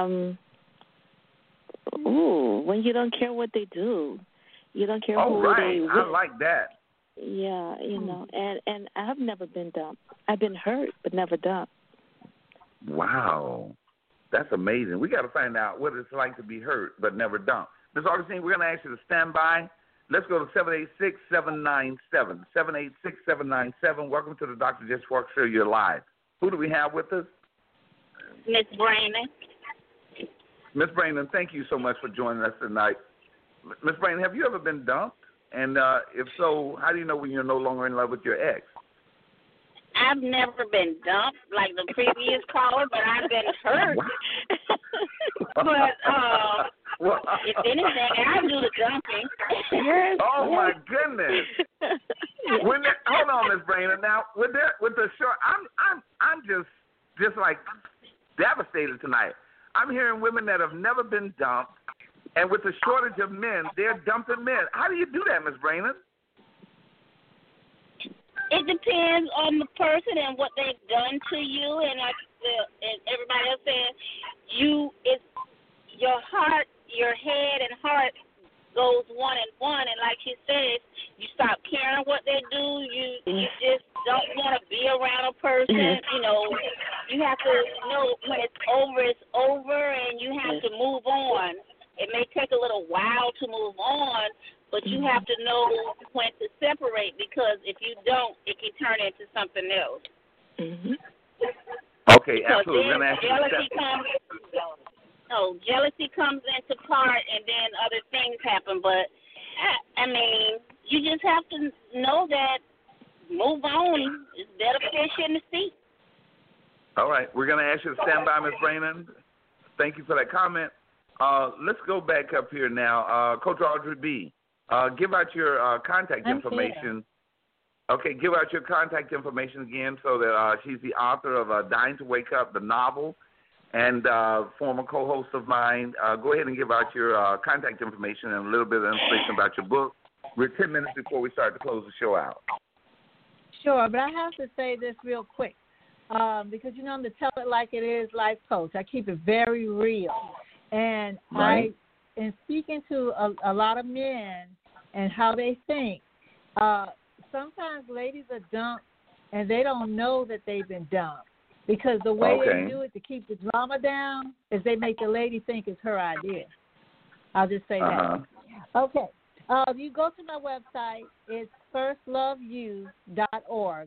When you don't care what they do. You don't care who they with. I like that. Yeah, and I've never been dumped. I've been hurt, but never dumped. Wow. That's amazing. We got to find out what it's like to be hurt, but never dumped. Ms. Augustine, we're going to ask you to stand by. Let's go to 786-797. 786-797. Welcome to the Dr. Jess Clark Show. You're live. Who do we have with us? Miss Brandon. Miss Brandon, thank you so much for joining us tonight. Miss Brandon, have you ever been dumped? And if so, how do you know when you're no longer in love with your ex? I've never been dumped like the previous caller, but I've been hurt. But if anything, I do the dumping. Yes. Oh my goodness! Hold on, Miss Brandon. Now with the short, I'm just like devastated tonight. I'm hearing women that have never been dumped, and with the shortage of men, they're dumping men. How do you do that, Miss Brandon? It depends on the person and what they've done to you, and like and everybody else said, it's your heart, your head, and heart goes one and one. And like she said, you stop caring what they do. You just don't want to be around a person. You have to know when it's over, and you have to move on. It may take a little while to move on, but you have to know when to separate, because if you don't, it can turn into something else. Mm-hmm. Okay, because absolutely. Jealousy comes into part, and then other things happen. But, I mean, you just have to know that move on is better fish in the sea. All right. We're going to ask you to stand by, Ms. Brandon. Thank you for that comment. Let's go back up here now. Coach Audrey B., give out your contact information. Okay, give out your contact information again so that she's the author of Dying to Wake Up, the novel, and former co-host of mine. Go ahead and give out your contact information and a little bit of information about your book. We're 10 minutes before we start to close the show out. Sure, but I have to say this real quick because, you know, I'm the Tell It Like It Is life coach. I keep it very real. And in speaking to a lot of men and how they think, sometimes ladies are dumped and they don't know that they've been dumped because the way they do it to keep the drama down is they make the lady think it's her idea. I'll just say that. Okay. You go to my website. It's firstloveyou.org,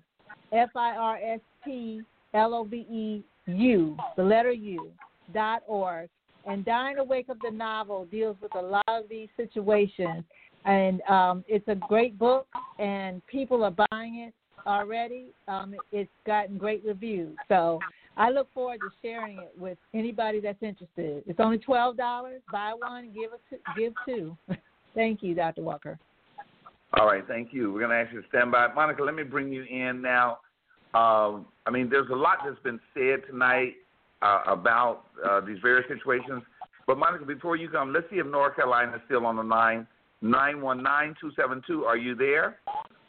FIRSTLOVEU, the letter U.org. And Dying to Wake Up, the novel, deals with a lot of these situations. And it's a great book, and people are buying it already. It's gotten great reviews. So I look forward to sharing it with anybody that's interested. It's only $12. Buy one, give two. Thank you, Dr. Walker. All right, thank you. We're going to ask you to stand by. Monica, let me bring you in now. There's a lot that's been said tonight about these various situations. But, Monica, before you come, let's see if North Carolina is still on the line. 919-272, are you there?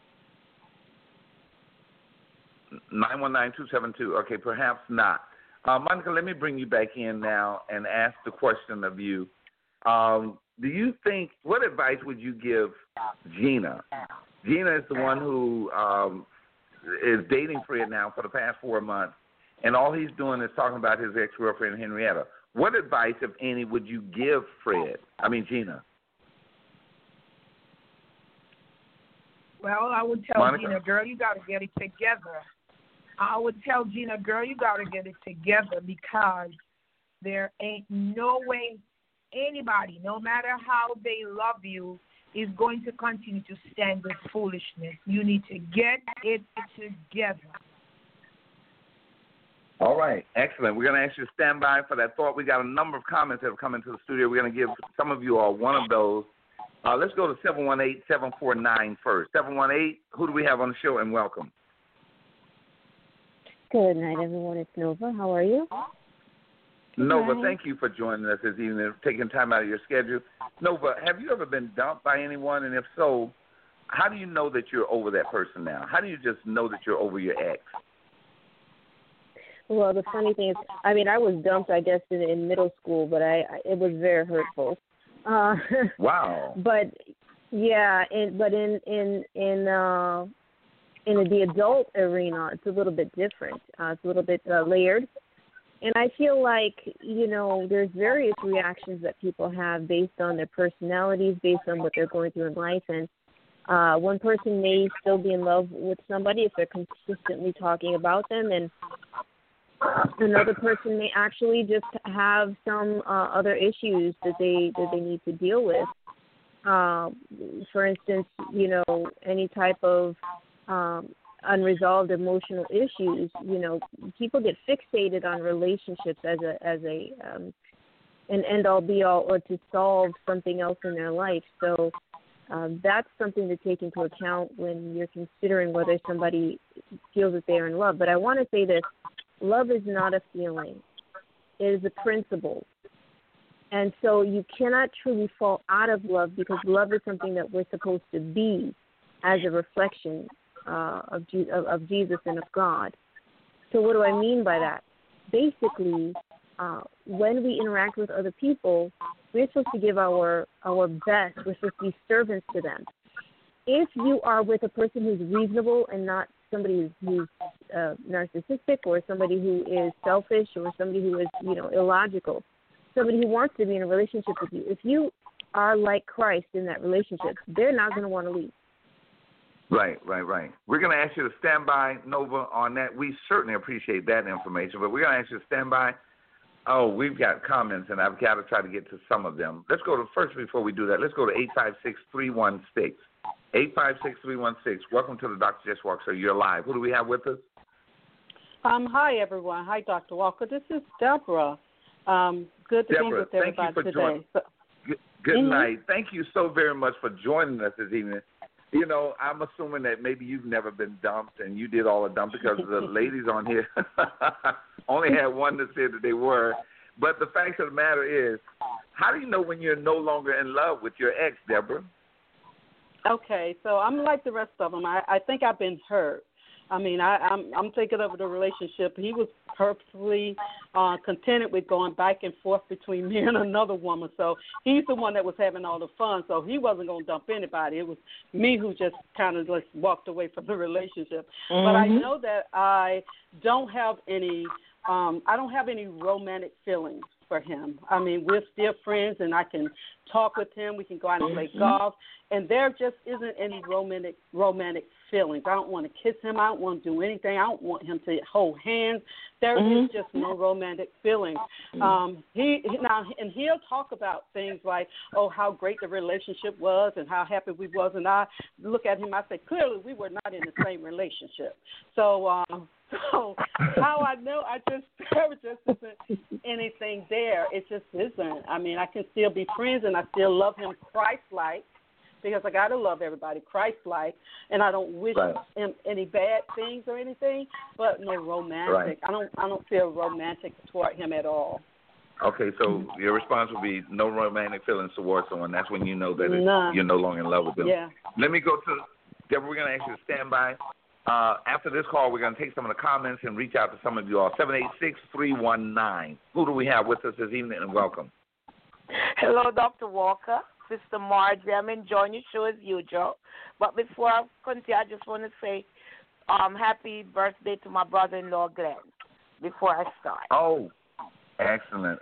919-272, okay, perhaps not. Monica, let me bring you back in now and ask the question of you. Do you think, what advice would you give Gina? Gina is the one who is dating Fred now for the past 4 months, and all he's doing is talking about his ex-girlfriend, Henrietta. What advice, if any, would you give Gina? Well, I would tell Monica? Gina, girl, you got to get it together. I would tell Gina, girl, you got to get it together because there ain't no way anybody, no matter how they love you, is going to continue to stand with foolishness. You need to get it together. All right, excellent. We're going to ask you to stand by for that thought. We got a number of comments that have come into the studio. We're going to give some of you all one of those. Let's go to 718-749 first. 718, who do we have on the show, and welcome? Good night, everyone. It's Nova. How are you? Nova, thank you for joining us this evening, taking time out of your schedule. Nova, have you ever been dumped by anyone? And if so, how do you know that you're over that person now? How do you just know that you're over your ex? Well, the funny thing is, I was dumped, I guess, in middle school, but it was very hurtful. Wow. But yeah, in the adult arena, it's a little bit different. It's a little bit layered. And I feel like, there's various reactions that people have based on their personalities, based on what they're going through in life. And one person may still be in love with somebody if they're consistently talking about them, and another person may actually just have some other issues that they need to deal with. For instance, any type of unresolved emotional issues. People get fixated on relationships as an end all be all, or to solve something else in their life. So that's something to take into account when you're considering whether somebody feels that they are in love. But I want to say this. Love is not a feeling. It is a principle. And so you cannot truly fall out of love because love is something that we're supposed to be as a reflection of Jesus and of God. So what do I mean by that? Basically, when we interact with other people, we're supposed to give our best. We're supposed to be servants to them. If you are with a person who's reasonable and not somebody who's narcissistic, or somebody who is selfish, or somebody who is, illogical, somebody who wants to be in a relationship with you, if you are like Christ in that relationship, they're not going to want to leave. Right. We're going to ask you to stand by, Nova, on that. We certainly appreciate that information, but we're going to ask you to stand by. Oh, we've got comments, and I've got to try to get to some of them. Let's go to first, before we do that, let's go to 856-316. 856-316. Welcome to the Dr. Jess Walker Show. You're live. Who do we have with us? Hi, everyone. Hi, Dr. Walker. This is Deborah. good to Deborah, be with everybody thank you for today. Good night. Thank you so very much for joining us this evening. You know, I'm assuming that maybe you've never been dumped and you did all the dumping because the ladies on here only had one that said that they were. But the fact of the matter is, how do you know when you're no longer in love with your ex, Deborah? Okay, so I'm like the rest of them. I think I've been hurt. I mean, I'm thinking of the relationship. He was perfectly contented with going back and forth between me and another woman. So he's the one that was having all the fun. So he wasn't going to dump anybody. It was me who just kind of like walked away from the relationship. Mm-hmm. But I know that I don't have any romantic feelings for him. I mean, we're still friends, and I can talk with him. We can go out and play golf, and there just isn't any romantic feelings. I don't want to kiss him. I don't want to do anything. I don't want him to hold hands. There is just no romantic feelings. He'll talk about things like, oh, how great the relationship was and how happy we was, and I look at him. I say, clearly we were not in the same relationship. So how I know, there just isn't anything there. It just isn't. I mean, I can still be friends, and I still love him Christ-like, because I got to love everybody Christ-like, and I don't wish him any bad things or anything, but no romantic. I don't feel romantic toward him at all. Okay, so your response would be no romantic feelings towards someone. That's when you know that you're no longer in love with them. Yeah. Let me go to Deborah. We're going to ask you to stand by. After this call, we're going to take some of the comments and reach out to some of you all. 786-319. Who do we have with us this evening, and welcome? Hello, Dr. Walker. Sister Margie, I'm enjoying your show as usual. But before I continue, I just want to say happy birthday to my brother-in-law, Glenn, before I start. Oh, excellent.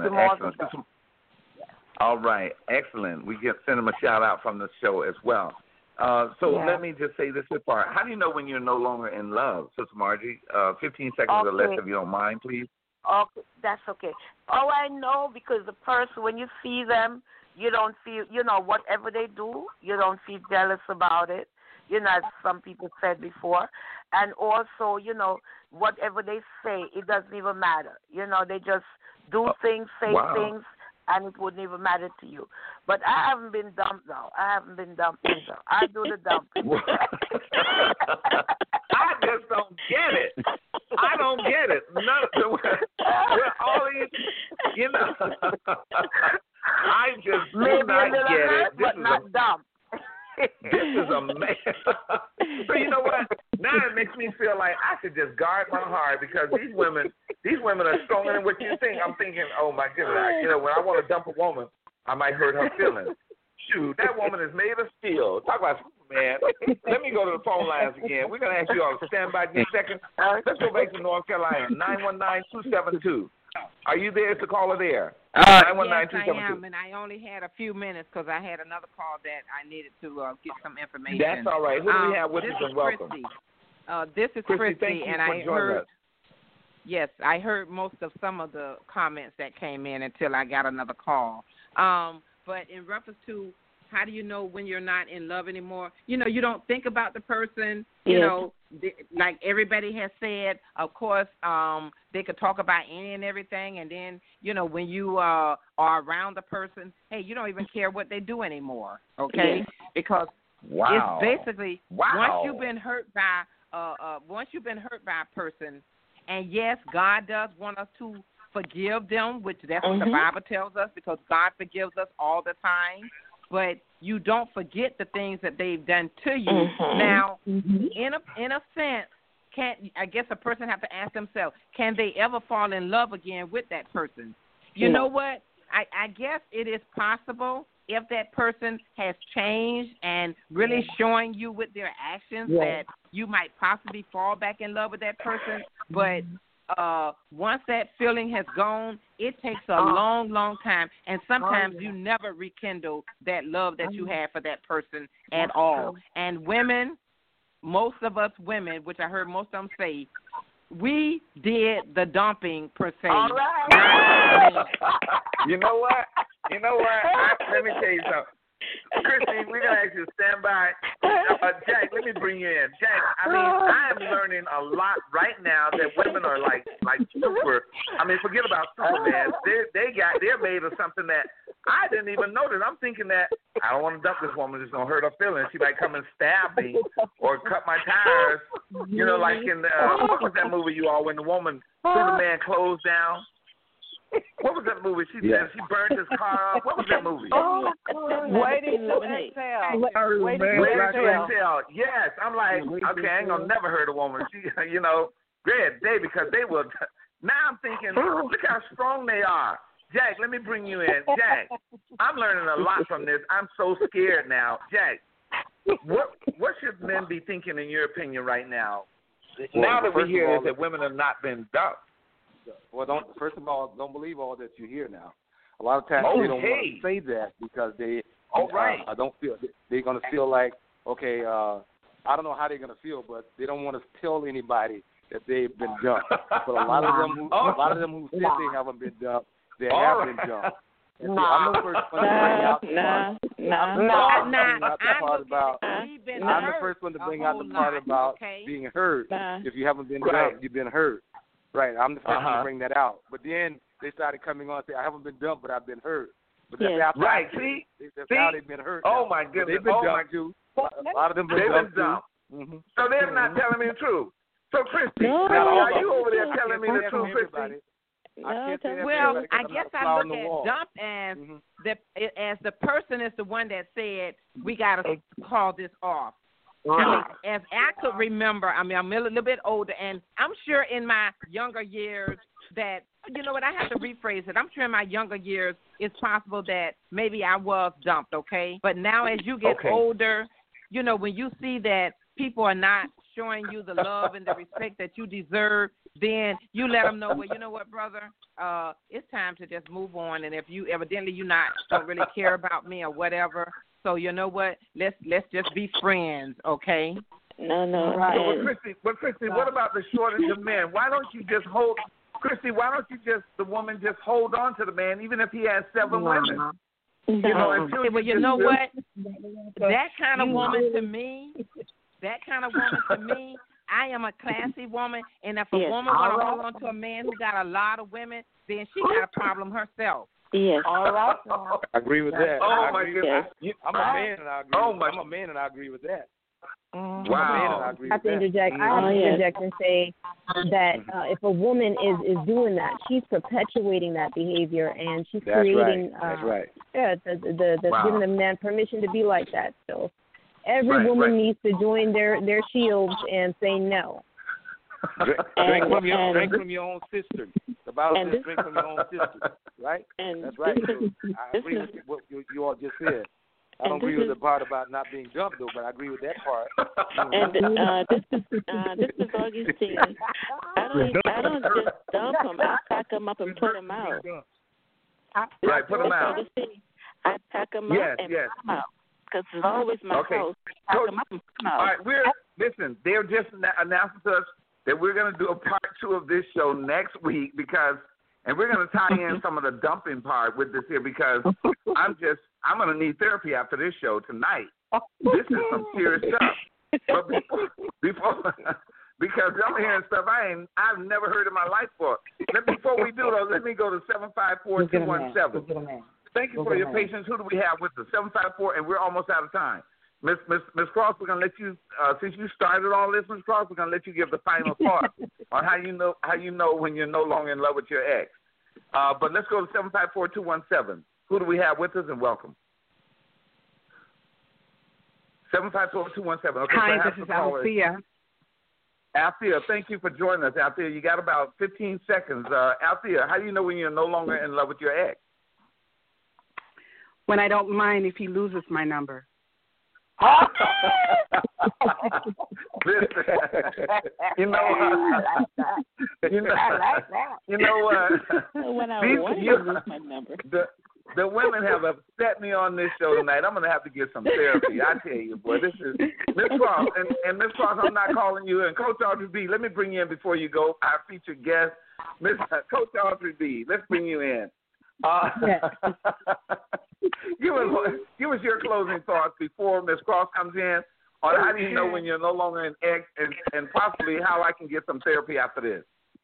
All right, excellent. We can send him a shout-out from the show as well. Let me just say this part. How do you know when you're no longer in love, Sister Margie? 15 seconds or less, if you don't mind, please. Okay, that's okay. Oh, I know, because the person, when you see them, you don't feel, whatever they do, you don't feel jealous about it, as some people said before. And also, whatever they say, it doesn't even matter. They just do things, say things, and it wouldn't even matter to you. But I haven't been dumped now. I haven't been dumped either. I do the dumping. I just don't get it. I don't get it. None of the all these, I just do not get it. But not dumb. This is amazing. So you know what? Now it makes me feel like I should just guard my heart, because these women are stronger than what you think. I'm thinking, oh my goodness, when I want to dump a woman, I might hurt her feelings. Shoot, that woman is made of steel. Talk about Superman. Let me go to the phone lines again. We're gonna ask you all to stand by just a second. Let's go back to North Carolina. 919-272. Are you there? Is the caller there? Yes, I am, and I only had a few minutes because I had another call that I needed to get some information. That's all right. Who do we have with us, and welcome? This is Christy, thank you and for joining us. Yes, I heard most of some of the comments that came in until I got another call. But in reference to how do you know when you're not in love anymore? You don't think about the person. Like everybody has said, of course, they could talk about any and everything. And then, when you are around the person, hey, you don't even care what they do anymore, okay? Yes. Because it's basically once you've been hurt by a person, and yes, God does want us to forgive them, which that's what the Bible tells us, because God forgives us all the time. But you don't forget the things that they've done to you. Now, in a sense, I guess a person have to ask themselves, can they ever fall in love again with that person? You know what? I guess it is possible if that person has changed and really showing you with their actions that you might possibly fall back in love with that person. But once that feeling has gone, it takes a long, long time, and sometimes you never rekindle that love that you had for that person at all. And women, most of us women, which I heard most of them say, we did the dumping per se. All right. You know what? Let me tell you something. Christy, we're going to ask you to stand by. Jack, let me bring you in. Jack, I mean, I am learning a lot right now that women are like super. I mean, forget about Superman. They're made of something that I didn't even know. That I'm thinking that I don't want to dump this woman. It's gonna hurt her feelings. She might come and stab me or cut my tires. You know, like in what was that movie you all when the woman threw the man clothes down? What was that movie? She burned his car up. What was that movie? Waiting to Exhale. Waiting to Exhale. Yes, I'm like, okay, I ain't gonna never hurt a woman. She, you know, great day because they will. Now I'm thinking, look how strong they are. Jack, let me bring you in. Jack, I'm learning a lot from this. I'm so scared now. Jack, what should men be thinking in your opinion right now? Now that we hear that women have not been dumped. Well, first of all, don't believe all that you hear now. A lot of times they don't want to say that because they don't feel they're going to feel like, okay, I don't know how they're going to feel, but they don't want to tell anybody that they've been dumped. But a lot of them who say they haven't been dumped, they have been dumped. And I'm the first one to bring out the part about. I'm the first one to bring out the part about being hurt. If you haven't been dumped, you've been hurt. Right, I'm the first one to bring that out. But then they started coming on and say, I haven't been dumped, but I've been hurt. But that's after that's how they've been hurt. Oh, my goodness. They've been dumped, too. A lot of them been dumped, too. Mm-hmm. So they're not telling me the truth. So, Christy, are you over there telling me the truth, Christy? Well, I guess I look at dump as the person is the one that said, we got to call this off. I mean, as I could remember, I mean, I'm a little bit older, and I'm sure in my younger years that, you know what, I have to rephrase it. I'm sure in my younger years it's possible that maybe I was dumped, okay? But now as you get older, you know, when you see that people are not showing you the love and the respect that you deserve, then you let them know, well, you know what, brother, it's time to just move on. And if you evidently don't really care about me or whatever, so you know what, let's just be friends, okay? No. Right. But Christy, what about the shortage of men? Why don't you just hold, Christy? Why don't you the woman just hold on to the man even if he has 7 women? You know, you know what? That kind of woman to me, I am a classy woman, and if a woman want to hold on to a man who got a lot of women, then she got a problem herself. Yes. All right. I agree with that. Oh, my goodness. I'm a man, and I agree. I'm a man, and I agree with that. Wow. I have to interject. I have to interject and say that if a woman is doing that, she's perpetuating that behavior, and she's creating. That's right. Yeah, giving the man permission to be like that. So every woman needs to join their shields and say no. Drink from your own sister. The Bible says drink from your own sister, right? That's right. I agree with what you all just said. I don't agree with the part about not being dumped, though, but I agree with that part. And this is Augustine. I don't just dump them. I pack them up and put them out. Right, put them out. I pack them up and put them out. Because it's always my house. Pack them up and put them out. All right, listen, they're just announcing to us that we're going to do a part 2 of this show next week and we're going to tie in some of the dumping part with this here because I'm going to need therapy after this show tonight. This is some serious stuff. But before because I'm hearing stuff I've never heard in my life before. Before we do though, let me go to 754-217. Thank you for your patience. Who do we have with us? 754, and we're almost out of time. Miss Cross, we're gonna let you since you started all this, Miss Cross, we're gonna let you give the final thought on how you know when you're no longer in love with your ex. But let's go to 754-217. Who do we have with us, and welcome? 754-217. Okay, hi, this is Althea. Althea, thank you for joining us. Althea, you got about 15 seconds. Althea, how do you know when you're no longer in love with your ex? When I don't mind if he loses my number. You know what? When I want to lose my number. The women have upset me on this show tonight. I'm going to have to get some therapy. I tell you, boy, this is Miss Cross. And Miss Cross, I'm not calling you. And Coach Audrey B., let me bring you in before you go. Our featured guest, Coach Audrey B., let's bring you in. Give us your closing thoughts before Miss Cross comes in on how do you know when you're no longer an ex, and possibly how I can get some therapy after this.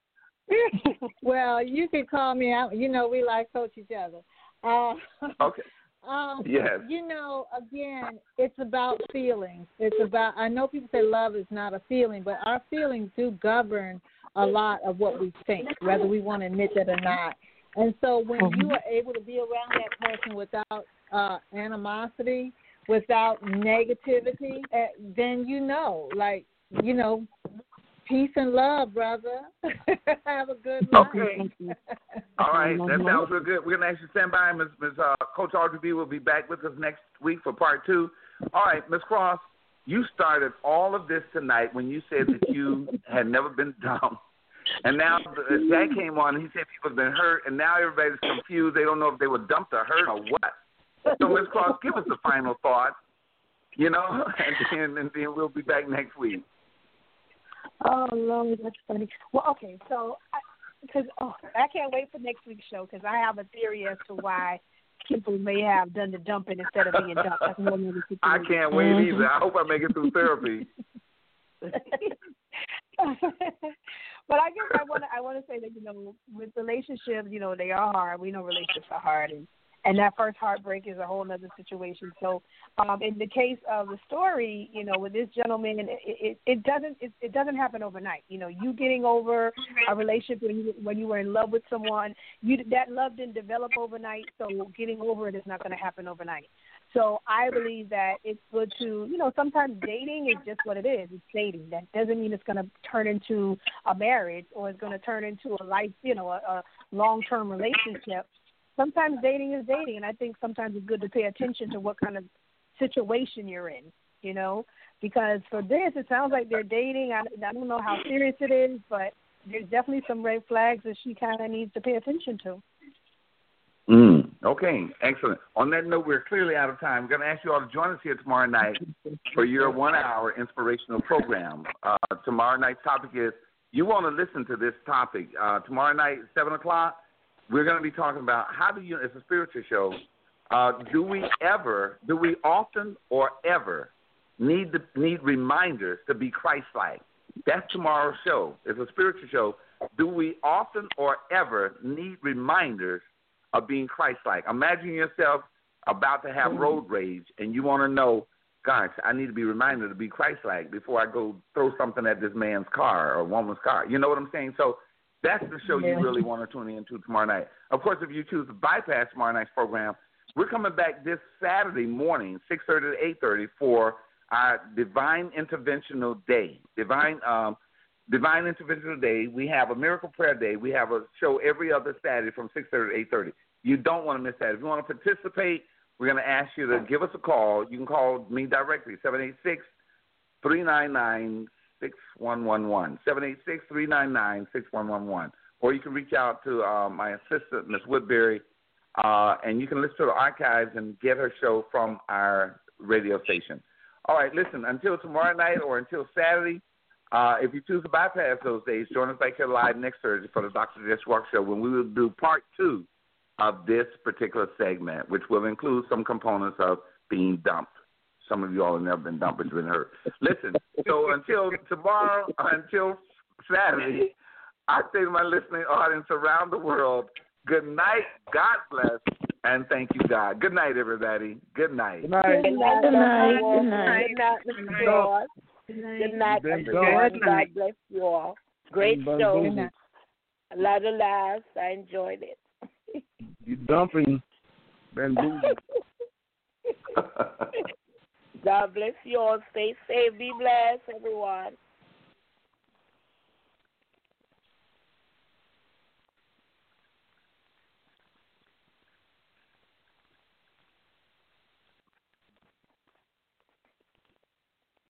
Well, you can call me out. You know, we like coach each other. Okay. Yes. You know, again, it's about feelings. It's about, I know people say love is not a feeling, but our feelings do govern a lot of what we think, whether we want to admit that or not. And so when you are able to be around that person without animosity, without negativity, then you know, like, you know, peace and love, brother. Have a good night. Okay. All right. That sounds real good. We're going to actually stand by. Ms. Coach Audrey B will be back with us next week for part 2. All right, Ms. Cross, you started all of this tonight when you said that you had never been dumped. And now Jack came on and he said people have been hurt, and now everybody's confused. They don't know if they were dumped or hurt or what. So, Ms. Cross, give us the final thought, you know, and then we'll be back next week. Oh, Lord, that's funny. Well, okay, so I can't wait for next week's show because I have a theory as to why people may have done the dumping instead of being dumped. That's one of the I can't wait either. I hope I make it through therapy. But I guess I want to say that, you know, with relationships, you know, they are hard. We know relationships are hard, and that first heartbreak is a whole other situation. So, in the case of the story, you know, with this gentleman, it doesn't happen overnight. You know, you getting over a relationship when you were in love with someone, that love didn't develop overnight. So getting over it is not going to happen overnight. So I believe that it's good to, you know, sometimes dating is just what it is. It's dating. That doesn't mean it's going to turn into a marriage or it's going to turn into a life, you know, a long-term relationship. Sometimes dating is dating, and I think sometimes it's good to pay attention to what kind of situation you're in, you know, because for this, it sounds like they're dating. I don't know how serious it is, but there's definitely some red flags that she kind of needs to pay attention to. Okay, excellent. On that note, we're clearly out of time. We're going to ask you all to join us here tomorrow night for your 1-hour inspirational program. Tomorrow night's topic is, you want to listen to this topic. Tomorrow night, 7 o'clock, we're going to be talking about how do you, it's a spiritual show, do we often or ever need reminders to be Christ-like? That's tomorrow's show. It's a spiritual show. Do we often or ever need reminders of being Christ-like? Imagine yourself about to have road rage, and you want to know, gosh, I need to be reminded to be Christ-like before I go throw something at this man's car or woman's car. You know what I'm saying? So that's the show you really want to tune into tomorrow night. Of course, if you choose to bypass tomorrow night's program, we're coming back this Saturday morning, 6:30 to 8:30, for our Divine Interventional Day. Divine Interventional Day. We have a Miracle Prayer Day. We have a show every other Saturday from 6:30 to 8:30. You don't want to miss that. If you want to participate, we're going to ask you to give us a call. You can call me directly, 786-399-6111, 786-399-6111. Or you can reach out to my assistant, Ms. Woodbury, and you can listen to the archives and get her show from our radio station. All right, listen, until tomorrow night or until Saturday, if you choose to bypass those days, join us back here live next Thursday for the Dr. Jess Walker Show, when we will do part 2 of this particular segment, which will include some components of being dumped. Some of you all have never been dumped, but you've been hurt. Listen, so until tomorrow, until Saturday, I say to my listening audience around the world, good night, God bless, and thank you, God. Good night, everybody. Good night. Good night. Good night. Good night. Good night, everyone. God bless you all. Great show. A lot of laughs. I enjoyed it. You dumping bamboozle. God bless you all. Stay safe. Be blessed, everyone.